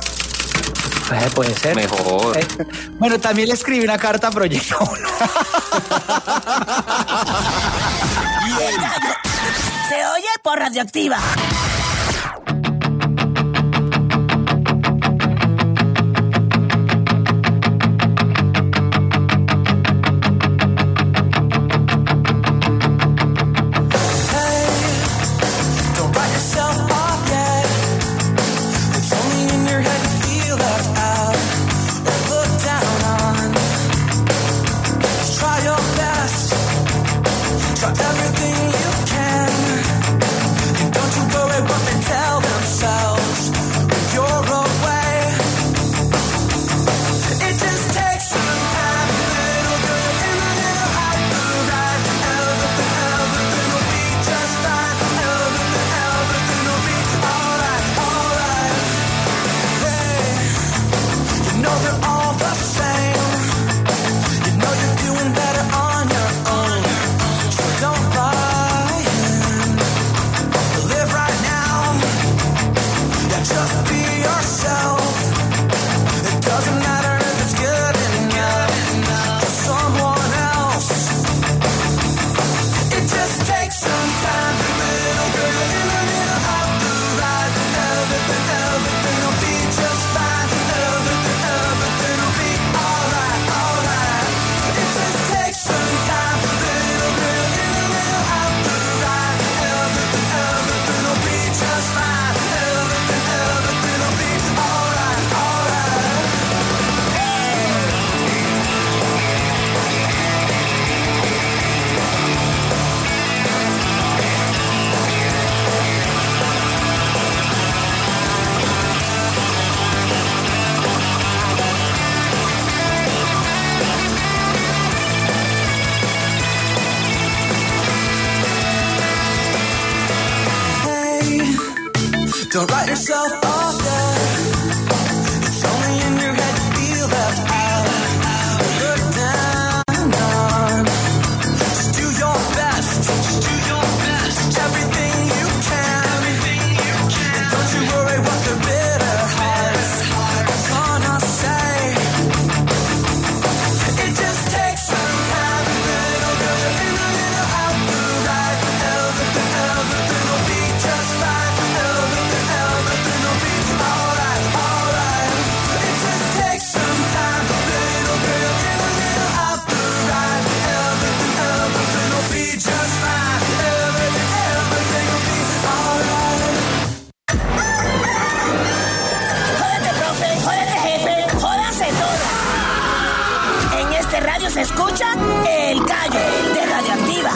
S24: Eh, puede ser.
S25: Mejor.
S24: Eh, bueno, también le escribí una carta a Proyecto uno.
S21: Se oye por Radioactiva.
S7: Don't write yourself off yet. It's only in your head you feel left out or looked down on. Just try your best. Try everything you can. And don't you worry what they Don't write yourself off, yeah. It's only in your head you feel left out. Look down on. Just do your best. Just do your best. Everything you can. Everything you can. And don't you worry what the bitter hearts are gonna say. It just takes some time, little girl. You're in a little out the right. Everything, everything will be just fine. Everything, everything will be alright, alright. It just takes some time, little girl. You're in a little out the right. Everything, everything will be just fine. Everything, everything will be alright.
S21: Jódete, profe, jódete, jefe, jódanse todos. En este radio se escucha El Gallo de Radioactiva.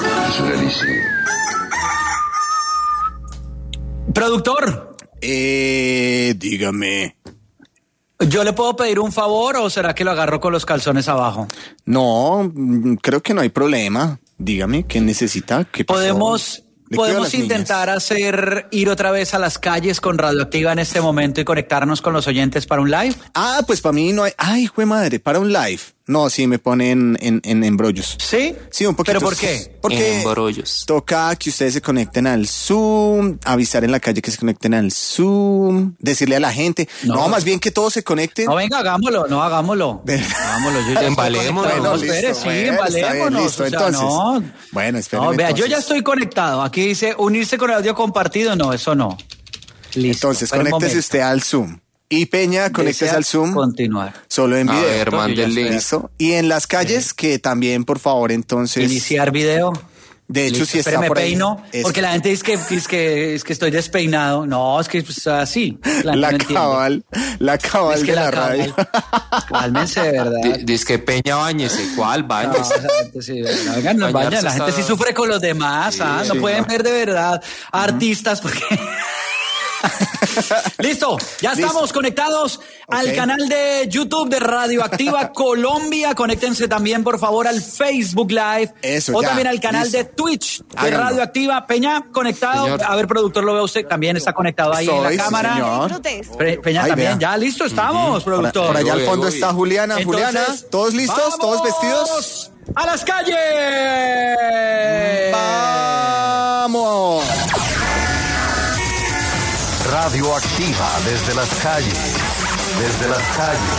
S24: Productor.
S5: Eh, dígame.
S24: ¿Yo le puedo pedir un favor o será que lo agarro con los calzones abajo?
S5: No, mm, creo que no hay problema. Dígame, ¿qué necesita? ¿Qué pasó?
S24: Podemos,
S5: Le cuido a
S24: podemos
S5: las niñas.
S24: intentar hacer ir otra vez a las calles con Radioactiva en este momento y conectarnos con los oyentes para un live.
S5: Ah, pues para mí no hay... Ay, jue madre, para un live. No, sí, me ponen en, en embrollos.
S24: ¿Sí?
S5: Sí, un poquito.
S24: ¿Pero por qué?
S5: Porque
S25: Embrollos.
S5: toca que ustedes se conecten al Zoom, avisar en la calle que se conecten al Zoom, decirle a la gente. No,
S24: No.
S5: más bien que todos se conecten.
S24: No, venga, hagámoslo, no, hagámoslo. Hagámoslo, yo ya estoy
S25: Embalémonos.
S24: conectado.
S5: Bueno,
S24: No, espere,
S5: listo,
S24: sí,
S5: bueno, está bien,
S24: embalémonos.
S5: listo,
S24: o sea,
S5: entonces.
S24: no.
S5: Bueno, espérenme,
S24: No, vea, yo
S5: entonces.
S24: ya estoy conectado. Aquí dice unirse con el audio compartido. No, eso no. Listo.
S5: Entonces,
S24: espera un
S5: conéctese
S24: momento.
S5: usted al Zoom. Y Peña, conéctese
S24: Desea
S5: al Zoom.
S24: Continuar.
S5: Solo en
S25: A
S5: video.
S25: ver, mande el link.
S5: Listo. Y en las calles, que también, por favor, entonces.
S24: Iniciar video.
S5: De hecho,
S24: Listo,
S5: si está
S24: espéreme,
S5: por ahí.
S24: peino,
S5: es-
S24: porque la gente dice que, es que, es que estoy despeinado. No, es que pues, así. La,
S5: La
S24: gente no entiende.
S5: cabal, la cabal
S24: Es que
S5: de la,
S24: la
S5: radio.
S24: cabal. Cálmense, de verdad.
S25: Di- Dice que Peña bañese. ¿Cuál
S24: No,
S25: bañese?
S24: esa gente sí, de verdad. Oigan, no
S25: Bañarse
S24: vayan, la gente
S25: está-
S24: sí sufre con los demás,
S25: Sí,
S24: ¿ah? No
S25: sí,
S24: pueden
S25: no.
S24: ver de verdad artistas porque... Listo, ya
S5: Listo.
S24: estamos conectados al
S5: Ok.
S24: canal de YouTube de Radioactiva Colombia. Conéctense también, por favor, al Facebook Live.
S5: Eso,
S24: o
S5: ya,
S24: también al canal
S5: listo.
S24: de Twitch de
S5: Háganlo.
S24: Radioactiva. Peña, conectado.
S25: Señor.
S24: A ver, productor, lo veo usted. También está conectado ahí en
S5: Soy,
S24: la
S5: sí,
S24: cámara.
S5: señor.
S24: Pe- Peña
S5: Ay,
S24: también.
S5: vea.
S24: Ya, listo, estamos,
S5: Por,
S24: productor.
S5: por allá al
S25: Uy,
S5: fondo
S25: uy.
S5: está Juliana.
S24: Entonces,
S5: Juliana, ¿todos listos? ¿Todos vestidos?
S24: ¡Vamos ¡A las calles!
S5: ¡Vamos!
S8: Radioactiva desde las calles. Desde las calles.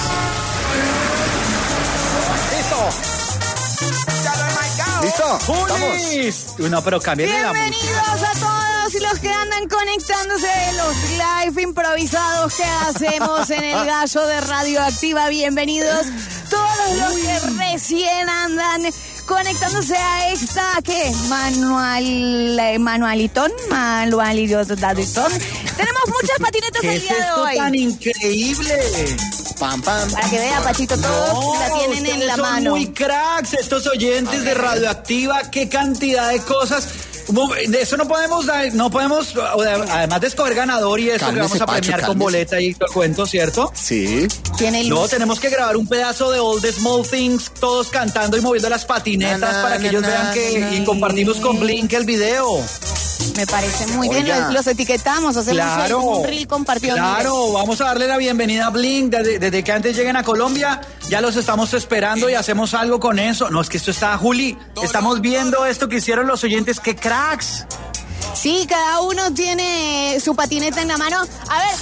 S24: ¡Listo!
S5: ¿Listo?
S24: ¡Julis! Uy, no, pero cámbiale la música.
S12: Bienvenidos a todos los que andan conectándose en los live improvisados que hacemos en el Gallo de Radioactiva. Bienvenidos todos los que recién andan conectándose a esta, ¿qué? Manual, eh, manualitón, manualitón. Tenemos muchas patinetas
S24: ¿Qué
S12: el
S24: es
S12: día de
S24: esto
S12: hoy.
S24: tan increíble?
S5: Pam, pam.
S12: Para que vea, Pachito, todos
S24: No,
S12: la tienen en
S24: ustedes
S12: la
S24: son
S12: mano.
S24: muy cracks, estos oyentes de Radioactiva, qué cantidad de cosas. De eso no podemos dar, no podemos, además de escoger ganador y eso que
S5: Cálmese,
S24: vamos a
S5: Pacho,
S24: premiar con
S5: cálmese.
S24: boleta y todo el cuento, ¿cierto?
S5: Sí.
S12: Tiene luz.
S24: No, tenemos que grabar un pedazo de All the Small Things, todos cantando y moviendo las patinetas
S5: Na, na,
S24: para que
S5: na,
S24: ellos
S5: na,
S24: vean que
S5: na,
S24: y compartimos con
S12: na.
S24: Blink el video.
S12: Me parece muy bien,
S5: Oiga.
S12: los, los etiquetamos, hacemos ahí
S24: Claro,
S12: como un reel compartido.
S24: claro, vamos a darle la bienvenida a Blink desde, desde que antes lleguen a Colombia, ya los estamos esperando y hacemos algo con eso. No, es que esto está, Juli, estamos viendo esto que hicieron los oyentes, qué cracks.
S12: Sí, cada uno tiene su patineta en la mano. A ver.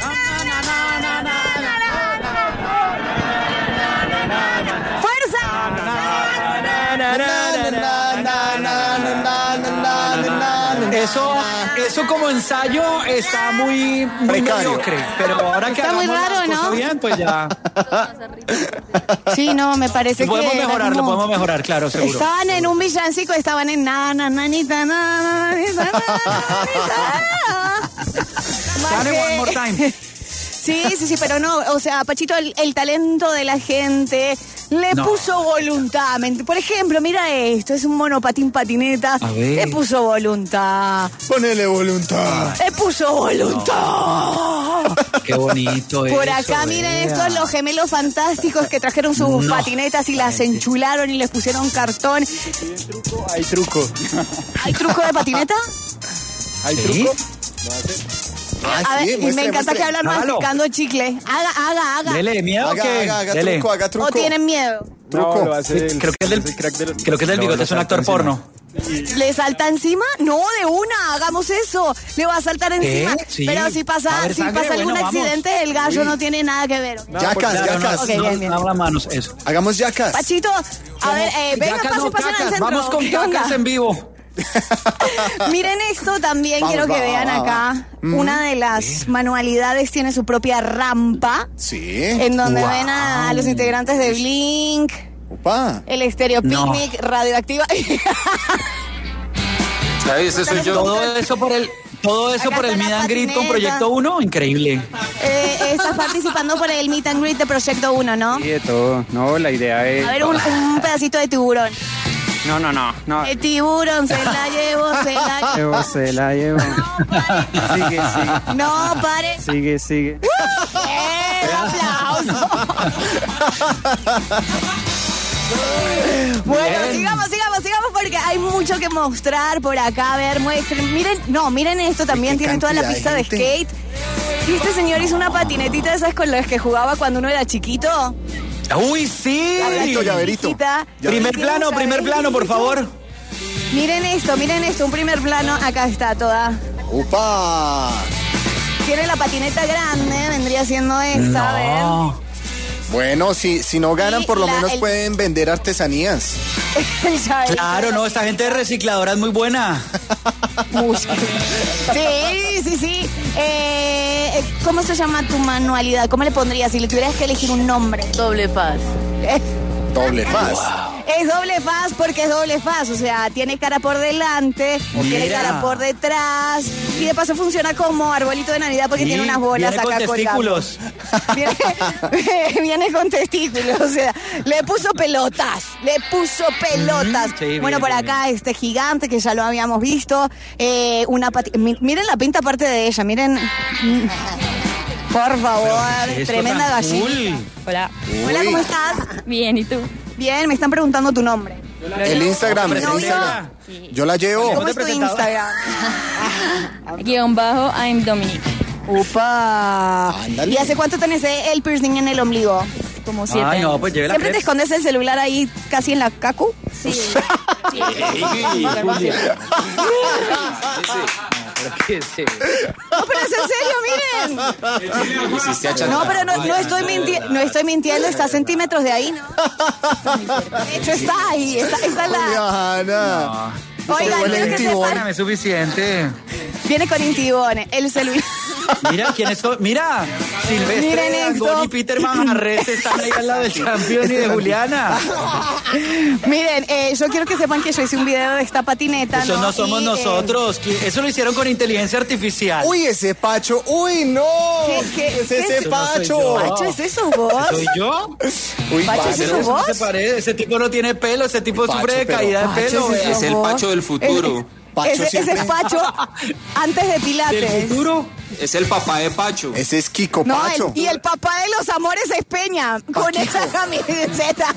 S24: Eso, eso como ensayo está muy, muy
S5: Precario.
S24: mediocre, pero ahora que
S12: Está muy
S24: hagamos
S12: raro,
S24: las cosas
S12: ¿no?
S24: bien, pues ya.
S12: Sí, no, me parece
S24: Lo podemos
S12: que. era
S24: mejorar, lo
S12: como-
S24: podemos mejorar, claro, seguro.
S12: Estaban en un villancico, estaban en nana, nanita, nana, nanita, nanita.
S24: Dale one more time.
S12: Sí, sí, sí, pero no, o sea, Pachito, el, el talento de la gente le
S24: No.
S12: puso voluntad. mente- Por ejemplo, mira esto, es un monopatín patineta.
S24: A ver.
S12: Le puso voluntad.
S5: Ponele voluntad.
S12: Le puso voluntad.
S24: Qué bonito
S12: Por
S24: eso,
S12: acá, miren
S24: vea.
S12: estos los gemelos fantásticos que trajeron sus
S24: No.
S12: patinetas y las enchularon y les pusieron cartón.
S5: Hay truco.
S12: ¿Hay truco de patineta?
S5: ¿Hay
S24: ¿Sí?
S5: truco?
S12: A ver, y me
S5: muestre,
S12: encanta
S5: muestre.
S12: que hablan
S24: Hágalo.
S12: masticando chicle. Haga, haga, haga.
S24: Dele, ¿miedo o
S5: Haga,
S24: qué?
S5: haga, haga
S24: Dele.
S5: truco, haga truco.
S12: ¿O tienen miedo?
S5: Truco.
S13: No, lo hace
S24: Sí,
S13: el-
S24: creo que es del,
S13: es el crack de los-
S24: creo que es del
S13: No,
S24: bigote,
S13: lo
S24: es un
S13: salta
S24: actor
S13: encima.
S24: porno.
S12: ¿Le salta encima? No, de una, hagamos eso. Le va a saltar encima.
S24: Sí.
S12: Pero si
S24: Va a
S12: pasa,
S24: haber
S12: si
S24: sangre,
S12: pasa algún
S24: bueno, vamos.
S12: accidente, el gallo no tiene nada que ver.
S5: Yacas,
S24: Claro, no,
S5: yacas.
S12: Ok,
S24: no,
S12: bien, bien.
S24: no habla manos, eso.
S5: Hagamos yacas.
S12: Pachito, a ver, eh, venga,
S24: Yacas,
S12: pase,
S24: no,
S12: pasen al
S24: cacas.
S12: centro.
S24: Vamos con
S12: ¿Qué onda?
S24: cacas en vivo.
S12: Miren esto también,
S5: Vamos,
S12: quiero que
S5: va,
S12: vean
S5: va, va.
S12: acá. Una de las manualidades tiene su propia rampa,
S5: Sí.
S12: en donde
S5: Wow.
S12: ven a, a los integrantes de Blink,
S5: Opa.
S12: el Estéreo
S24: No.
S12: Picnic, Radioactiva.
S25: ¿Sabes? Eso soy yo.
S24: Todo eso por el, todo eso
S12: Acá
S24: por el
S12: está
S24: Meet
S12: la
S24: and Greet con
S12: patineta.
S24: Proyecto uno, increíble.
S12: Eh, estás participando por el Meet and Greet de Proyecto uno, ¿no?
S13: Sí, de todo. No, la idea es...
S12: A ver, un, un pedacito de tiburón.
S13: No, no, no. no.
S12: El tiburón se la llevo, se la llevo.
S13: Llevo, se la llevo. Sigue, sigue.
S12: No, pare.
S13: Sigue, sigue.
S12: ¡Eh, aplauso! Bueno,
S24: Bien.
S12: sigamos, sigamos, sigamos porque hay mucho que mostrar por acá. A ver, muestren. Miren, no, miren esto también.
S5: Qué
S12: Tienen toda la
S5: cantidad de
S12: pista de
S5: gente.
S12: skate. Y este señor hizo una patinetita de esas con las que jugaba cuando uno era chiquito.
S24: ¡Uy, sí!
S5: Llaverito, llaverito.
S12: Chiquita.
S24: Primer
S12: Y
S24: plano,
S12: tiene
S24: primer plano, por favor.
S12: Miren esto, miren esto, un primer plano. Acá está toda.
S5: Opa.
S12: Tiene la patineta grande, vendría siendo esta, a ver.
S24: No.
S5: Bueno, si, si no ganan,
S12: Y
S5: por lo
S12: la-
S5: menos
S12: el-
S5: pueden vender artesanías.
S12: El llaverito.
S24: Claro, no, esta gente de recicladora es muy buena.
S12: Mucho. Sí, sí, sí. Eh, ¿Cómo se llama tu manualidad? ¿Cómo le pondrías si le tuvieras que elegir un nombre?
S9: Doble faz.
S5: Doble faz.
S12: Es doble faz porque es doble faz, o sea, tiene cara por delante, o tiene
S24: Mira.
S12: cara por detrás, y de paso funciona como arbolito de Navidad porque
S24: Sí,
S12: tiene unas bolas
S24: viene con
S12: acá colgando.
S24: testículos.
S12: Viene, viene con testículos, o sea, le puso pelotas, le puso pelotas.
S24: Ujú, sí,
S12: bueno,
S24: bien,
S12: por
S24: bien,
S12: acá este gigante que ya lo habíamos visto, eh, una pati- mi- miren la pinta aparte de ella, miren. Por favor,
S24: ¿Qué es esto
S12: tremenda
S24: tan
S12: gallina.
S24: cool?
S9: Hola.
S12: Hola,
S5: Uy.
S12: ¿cómo estás?
S9: Bien, ¿y tú?
S12: Bien, me están preguntando tu nombre.
S5: El Instagram.
S12: ¿Tu
S5: el
S12: novio?
S5: Instagram. Yo la llevo.
S12: ¿Cómo
S24: te
S12: es tu
S24: presentaba?
S12: Instagram?
S9: Guión bajo, I'm Dominic.
S12: Upa.
S5: Ándale.
S12: ¿Y hace cuánto tenés eh, el piercing en el ombligo?
S9: Como siete
S24: Ay, no,
S9: años.
S24: pues lleve la
S12: ¿Siempre te
S24: crepes.
S12: escondes el celular ahí casi en la cacu?
S9: Sí. Sí.
S24: ¿Qué es eso?
S12: No, pero es en serio, miren.
S25: Hiciste a
S12: No, pero no, no estoy mintiendo, no estoy mintiendo, está a centímetros de ahí, ¿no? De hecho está ahí, está, está en la...
S5: Johanna.
S12: Oigan,
S5: huele
S12: quiero que
S5: intibón.
S12: sepan,
S24: Espérame, es suficiente.
S12: viene con intibone, el celular.
S24: Mira, ¿quién es? Mira, Silvestre,
S12: Miren esto.
S24: Dangond y Peter Manjarres están ahí al lado del campeón y de Juliana.
S12: Miren, eh, yo quiero que sepan que yo hice un video de esta patineta,
S24: Eso
S12: ¿no?
S24: no somos
S12: Y, eh,
S24: nosotros. que- Eso lo hicieron con inteligencia artificial.
S5: Uy, ese Pacho. Uy, no.
S12: ¿Qué- qué-
S5: es
S12: qué
S5: ese
S12: es?
S5: Pacho.
S12: Pacho, ¿es eso vos?
S24: ¿Soy yo?
S5: Uy,
S12: Pacho, ¿es eso
S24: Eso no
S12: vos?
S24: se parece. Ese tipo no tiene pelo. Ese tipo
S5: Pacho,
S24: sufre de
S5: pero
S24: caída de
S12: Pacho,
S24: pelo.
S12: ese
S24: vea.
S25: Es el
S12: vos.
S25: Pacho del futuro.
S5: Pacho
S12: ese, ese
S5: siempre-
S12: es Pacho antes de Pilates.
S24: ¿Del futuro?
S25: Es el papá de Pacho.
S5: Ese es Kiko
S12: No,
S5: Pacho.
S12: el- y el papá de los amores es Peña, con esa camiseta.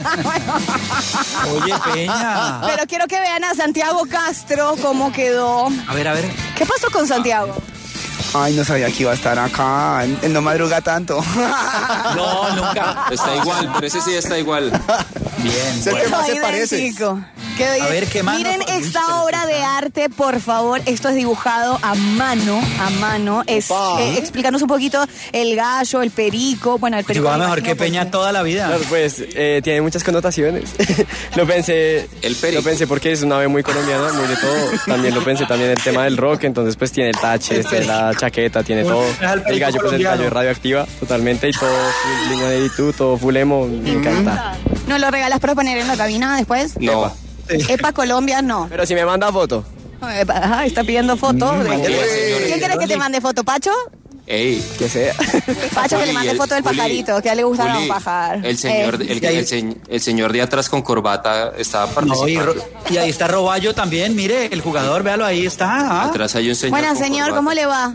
S24: Oye, Peña.
S12: Pero quiero que vean a Santiago Castro cómo quedó.
S24: A ver, a ver.
S12: ¿Qué pasó con Santiago?
S14: Ay, no sabía que iba a estar acá. Él no madruga tanto.
S24: No, nunca.
S25: Está igual, pero ese sí está igual.
S24: Bien.
S5: Es el que más se
S12: Quedó
S5: parece.
S12: idéntico. Quedó
S24: A ver,
S12: idéntico.
S24: ¿qué más
S12: Miren
S24: nos-
S12: esta
S24: Uy,
S12: obra de arte, por favor. Esto es dibujado a mano, a mano. Es,
S5: Opa.
S12: eh, explícanos un poquito el gallo, el perico. Bueno, el perico.
S24: Jugaba
S12: me
S24: mejor
S12: imagino,
S24: que Peña
S12: pues,
S24: toda la vida.
S13: Claro, pues eh, tiene muchas connotaciones. Lo pensé,
S25: El perico.
S13: lo pensé porque es una ave muy colombiana, muy de todo. También lo pensé también el tema del rock, entonces pues tiene el tache, este, la chaqueta, tiene todo.
S24: Es el perico
S13: El gallo pues el
S24: colombiano.
S13: gallo es radioactiva totalmente y todo full línea de YouTube, todo full emo, me encanta.
S12: ¿No lo regalas para poner en la cabina después?
S25: No.
S12: Epa Colombia, no.
S13: Pero si me manda foto.
S12: Epa, ajá, está pidiendo foto.
S25: Mándele al señor.
S12: ¿Quién quiere que te mande foto, Pacho?
S25: Ey.
S13: Que sea.
S12: Pacho, que le
S25: Juli,
S12: mande
S25: el-
S12: foto del
S25: Juli,
S12: pajarito, que a él le gusta
S25: Juli,
S12: un pajar.
S25: El señor,
S12: Eh,
S25: el, el se- el señor de atrás con corbata estaba
S24: No, y,
S25: participando.
S24: Ro- y ahí está Roballo también, mire, el jugador, véalo, ahí está. ¿ah?
S25: Atrás hay un señor.
S12: Bueno,
S25: con
S12: señor,
S25: corbata.
S12: ¿cómo le va?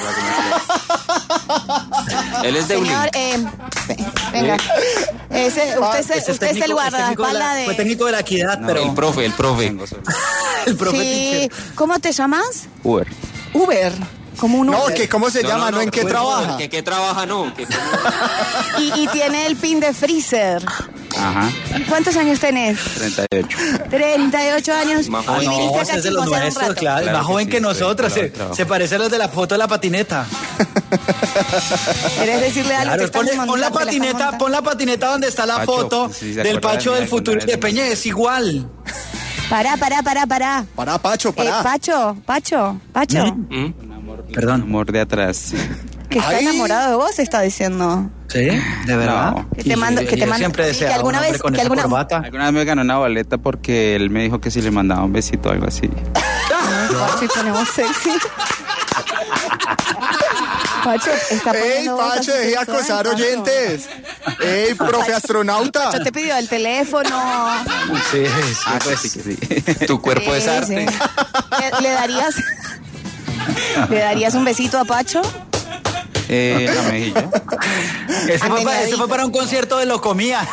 S25: Él es de
S12: Señor,
S25: Blink.
S12: eh, venga. Ese, usted, es,
S24: Ese es
S12: usted es el
S24: técnico- es técnico de la-
S12: guardaespaldas
S24: Fue
S12: de...
S24: técnico de la equidad,
S25: No,
S24: pero
S25: el profe, el profe.
S24: el profe
S12: Sí.
S24: teacher.
S12: ¿Cómo te llamas?
S13: Uber.
S12: Uber. como un
S5: No,
S12: Uber.
S5: que cómo se llama, no, en qué
S25: pues,
S5: trabaja.
S25: ¿Que qué trabaja no? ¿Que
S12: Y, y tiene el pin de freezer.
S15: Ajá.
S12: ¿Cuántos años tenés?
S15: treinta y ocho.
S12: treinta y ocho años.
S24: Ah,
S12: y
S24: no,
S12: viniste
S24: ese
S12: acá
S24: es de los
S12: chismosear un
S24: nuestros,
S12: rato.
S24: claro,
S15: Claro
S24: más
S15: que
S24: joven
S15: sí,
S24: que
S15: estoy
S24: nosotros.
S15: colado de
S24: Se,
S15: trabajo.
S24: se parece a los de la foto de la patineta.
S12: ¿Querés decirle algo?
S24: Claro,
S12: Te estás
S24: pon,
S12: montando,
S24: pon la
S12: te estás
S24: patineta,
S12: montando.
S24: pon la patineta donde está la
S15: Pacho,
S24: foto
S15: pues, si se
S24: del
S15: acuerdan
S24: Pacho
S15: de
S24: del
S15: alguna
S24: futuro y
S15: vez
S24: de
S15: de
S24: Peña, es igual.
S12: Pará, pará, pará, pará.
S5: Pará, Pacho,
S12: Eh,
S5: pará.
S12: Pacho, Pacho, Pacho.
S24: Perdón.
S15: Amor de atrás.
S12: Que está
S5: Ay.
S12: enamorado de vos, está diciendo.
S24: ¿Sí? ¿De verdad?
S15: No.
S12: Que te mando, que te mando.
S24: Siempre
S12: sí,
S24: deseaba
S12: que alguna
S24: un hombre
S12: vez,
S24: con
S12: que
S24: esa
S12: alguna.
S24: corbata.
S15: Alguna vez me ganó una boleta porque él me dijo que si le mandaba un besito o algo así.
S12: Ay, Pacho, y ponemos sexy. Pacho, está
S5: Ey,
S12: poniendo voz
S5: Pacho,
S12: así
S5: dejé
S12: sexual,
S5: acosar
S12: Pacho.
S5: oyentes. Ey, profe astronauta.
S12: Pacho te pidió el teléfono.
S24: Sí,
S15: Ah, pues sí que sí.
S25: tu cuerpo es
S12: Sí,
S25: arte?
S12: sí. ¿Le, le darías le darías un besito a Pacho?
S15: Eh, en la mejilla.
S24: Ese fue, para,
S12: Amenadito.
S24: ese fue para un concierto de Locomía.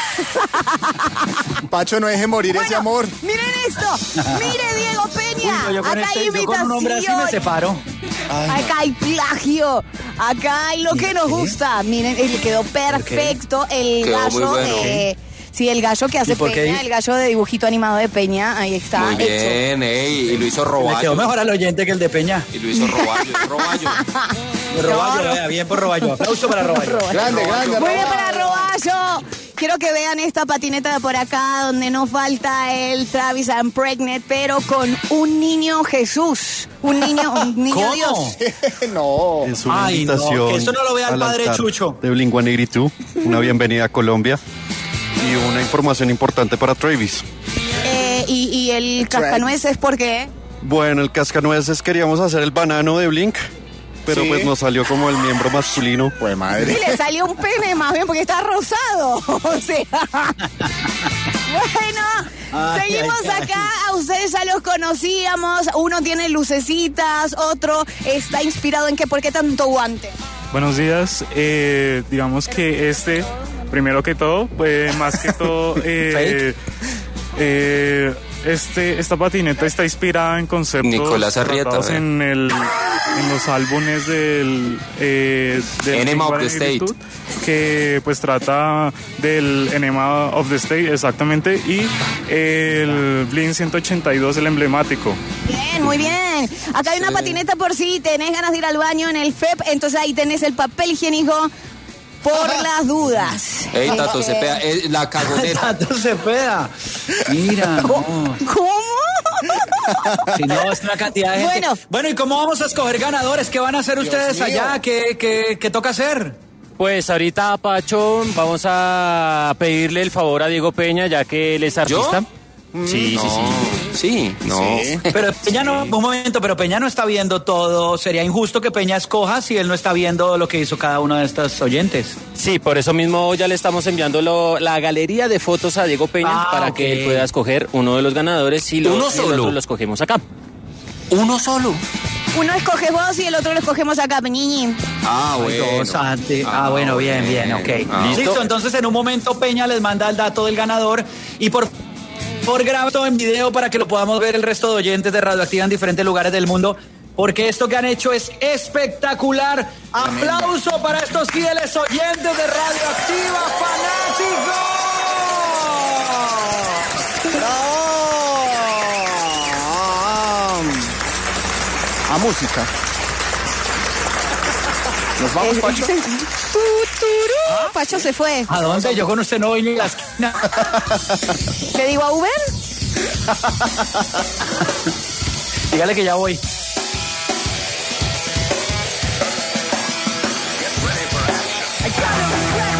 S5: Pacho, no deje morir ese amor.
S12: Miren esto. Mire, Diego Peña.
S24: Uy, no, yo con
S12: Acá
S24: este-
S12: hay
S24: yo con un hombre así me
S12: imitación.
S24: separo.
S12: Acá hay plagio. Acá hay lo que nos gusta. Miren, eh, le quedó perfecto el
S25: Quedó muy
S12: gallo.
S25: bueno.
S12: eh, sí, el gallo que hace
S24: ¿Y por qué?
S12: Peña, el gallo de dibujito animado de Peña. Ahí está.
S25: Muy
S12: hecho.
S25: bien, ey, y lo hizo
S24: Le quedó
S25: Roballo.
S24: mejor al oyente que el de Peña.
S25: Y lo hizo Roballo, Roballo.
S24: Roballo,
S12: No, no.
S24: vea, bien por Roballo. Aplauso para Roballo.
S5: Grande, grande.
S12: Muy bien
S5: Roballo.
S12: para Roballo. Quiero que vean esta patineta de por acá donde no falta el Travis I'm Pregnant, pero con un niño Jesús. Un niño, un niño
S24: ¿Cómo?
S12: Dios.
S5: No.
S16: Es una
S24: Ay, no,
S16: invitación.
S24: que esto no lo vea el
S16: al
S24: padre
S16: altar
S24: Chucho.
S16: De Blink ciento ochenta y dos, una bienvenida a Colombia y una información importante para Travis.
S12: Eh, y, y el cascanueces, ¿por qué?
S16: Bueno, el cascanueces queríamos hacer el banano de Blink, pero
S5: Sí.
S16: pues nos salió como el miembro masculino.
S5: Pues
S12: Y
S5: madre.
S12: le salió un pene más bien porque está rosado. O sea. Bueno,
S24: Ay,
S12: seguimos
S24: ay, ay.
S12: acá. A ustedes ya los conocíamos. Uno tiene lucecitas, otro está inspirado en que ¿por qué tanto guante?
S17: Buenos días, eh, digamos que este, primero que todo, pues más que todo, eh, eh, este, esta patineta está inspirada en conceptos
S25: Nicolás Arrieta,
S17: tratados
S25: ¿verdad?
S17: en, el, en los álbumes del, eh, del
S25: Enema of the
S17: Blink-one
S25: State.
S17: eighty-two, que pues trata del Enema of the State, exactamente, y el Blink ciento ochenta y dos, el emblemático.
S12: Bien, muy bien. Acá hay una patineta por si tenés ganas de ir al baño en el F E P, entonces ahí tenés el papel higiénico por las dudas.
S25: Ey, Tato
S12: Este,
S25: Cepeda, eh, la cagoneta.
S24: Tato Cepeda. Mira, no.
S12: ¿Cómo?
S24: Si no, es una cantidad de gente.
S12: Bueno.
S24: Bueno, ¿y cómo vamos a escoger ganadores? ¿Qué van a hacer ustedes
S5: mío.
S24: allá? ¿Qué, qué, qué toca hacer?
S18: Pues ahorita, Pacho, vamos a pedirle el favor a Diego Peña, ya que él es artista. Sí,
S25: no,
S18: sí, sí.
S25: Sí, no.
S5: Sí.
S24: Pero Peña no, un momento, pero Peña no está viendo todo. Sería injusto que Peña escoja si él no está viendo lo que hizo cada uno de estos oyentes.
S18: Sí, por eso mismo ya le estamos enviando lo- la galería de fotos a Diego Peña
S24: Ah,
S18: para
S24: ok.
S18: que él pueda escoger uno de los ganadores y lo,
S25: ¿Uno
S18: y el
S25: solo?
S18: otro lo escogemos acá.
S25: Uno solo.
S12: Uno escoge vos y el otro lo escogemos acá, Peñiñi.
S25: Ah,
S24: Ay,
S25: bueno.
S24: dos, Santi. Ah, bueno, bien, bien, ok.
S25: Ah,
S24: Listo.
S18: ¿listo?
S24: Entonces en un momento Peña les manda el dato del ganador y por favor graben todo en video para que lo podamos ver el resto de oyentes de Radioactiva en diferentes lugares del mundo. Porque esto que han hecho es espectacular. Aplauso para estos fieles oyentes de Radioactiva, fanáticos.
S5: Ah, a música. Nos vamos, Pacho.
S12: Tu, turú. Pacho se fue.
S24: ¿A dónde? Yo con usted no voy ni a la esquina.
S12: ¿Le digo a Uber?
S24: Dígale que ya voy.
S12: I got him ready.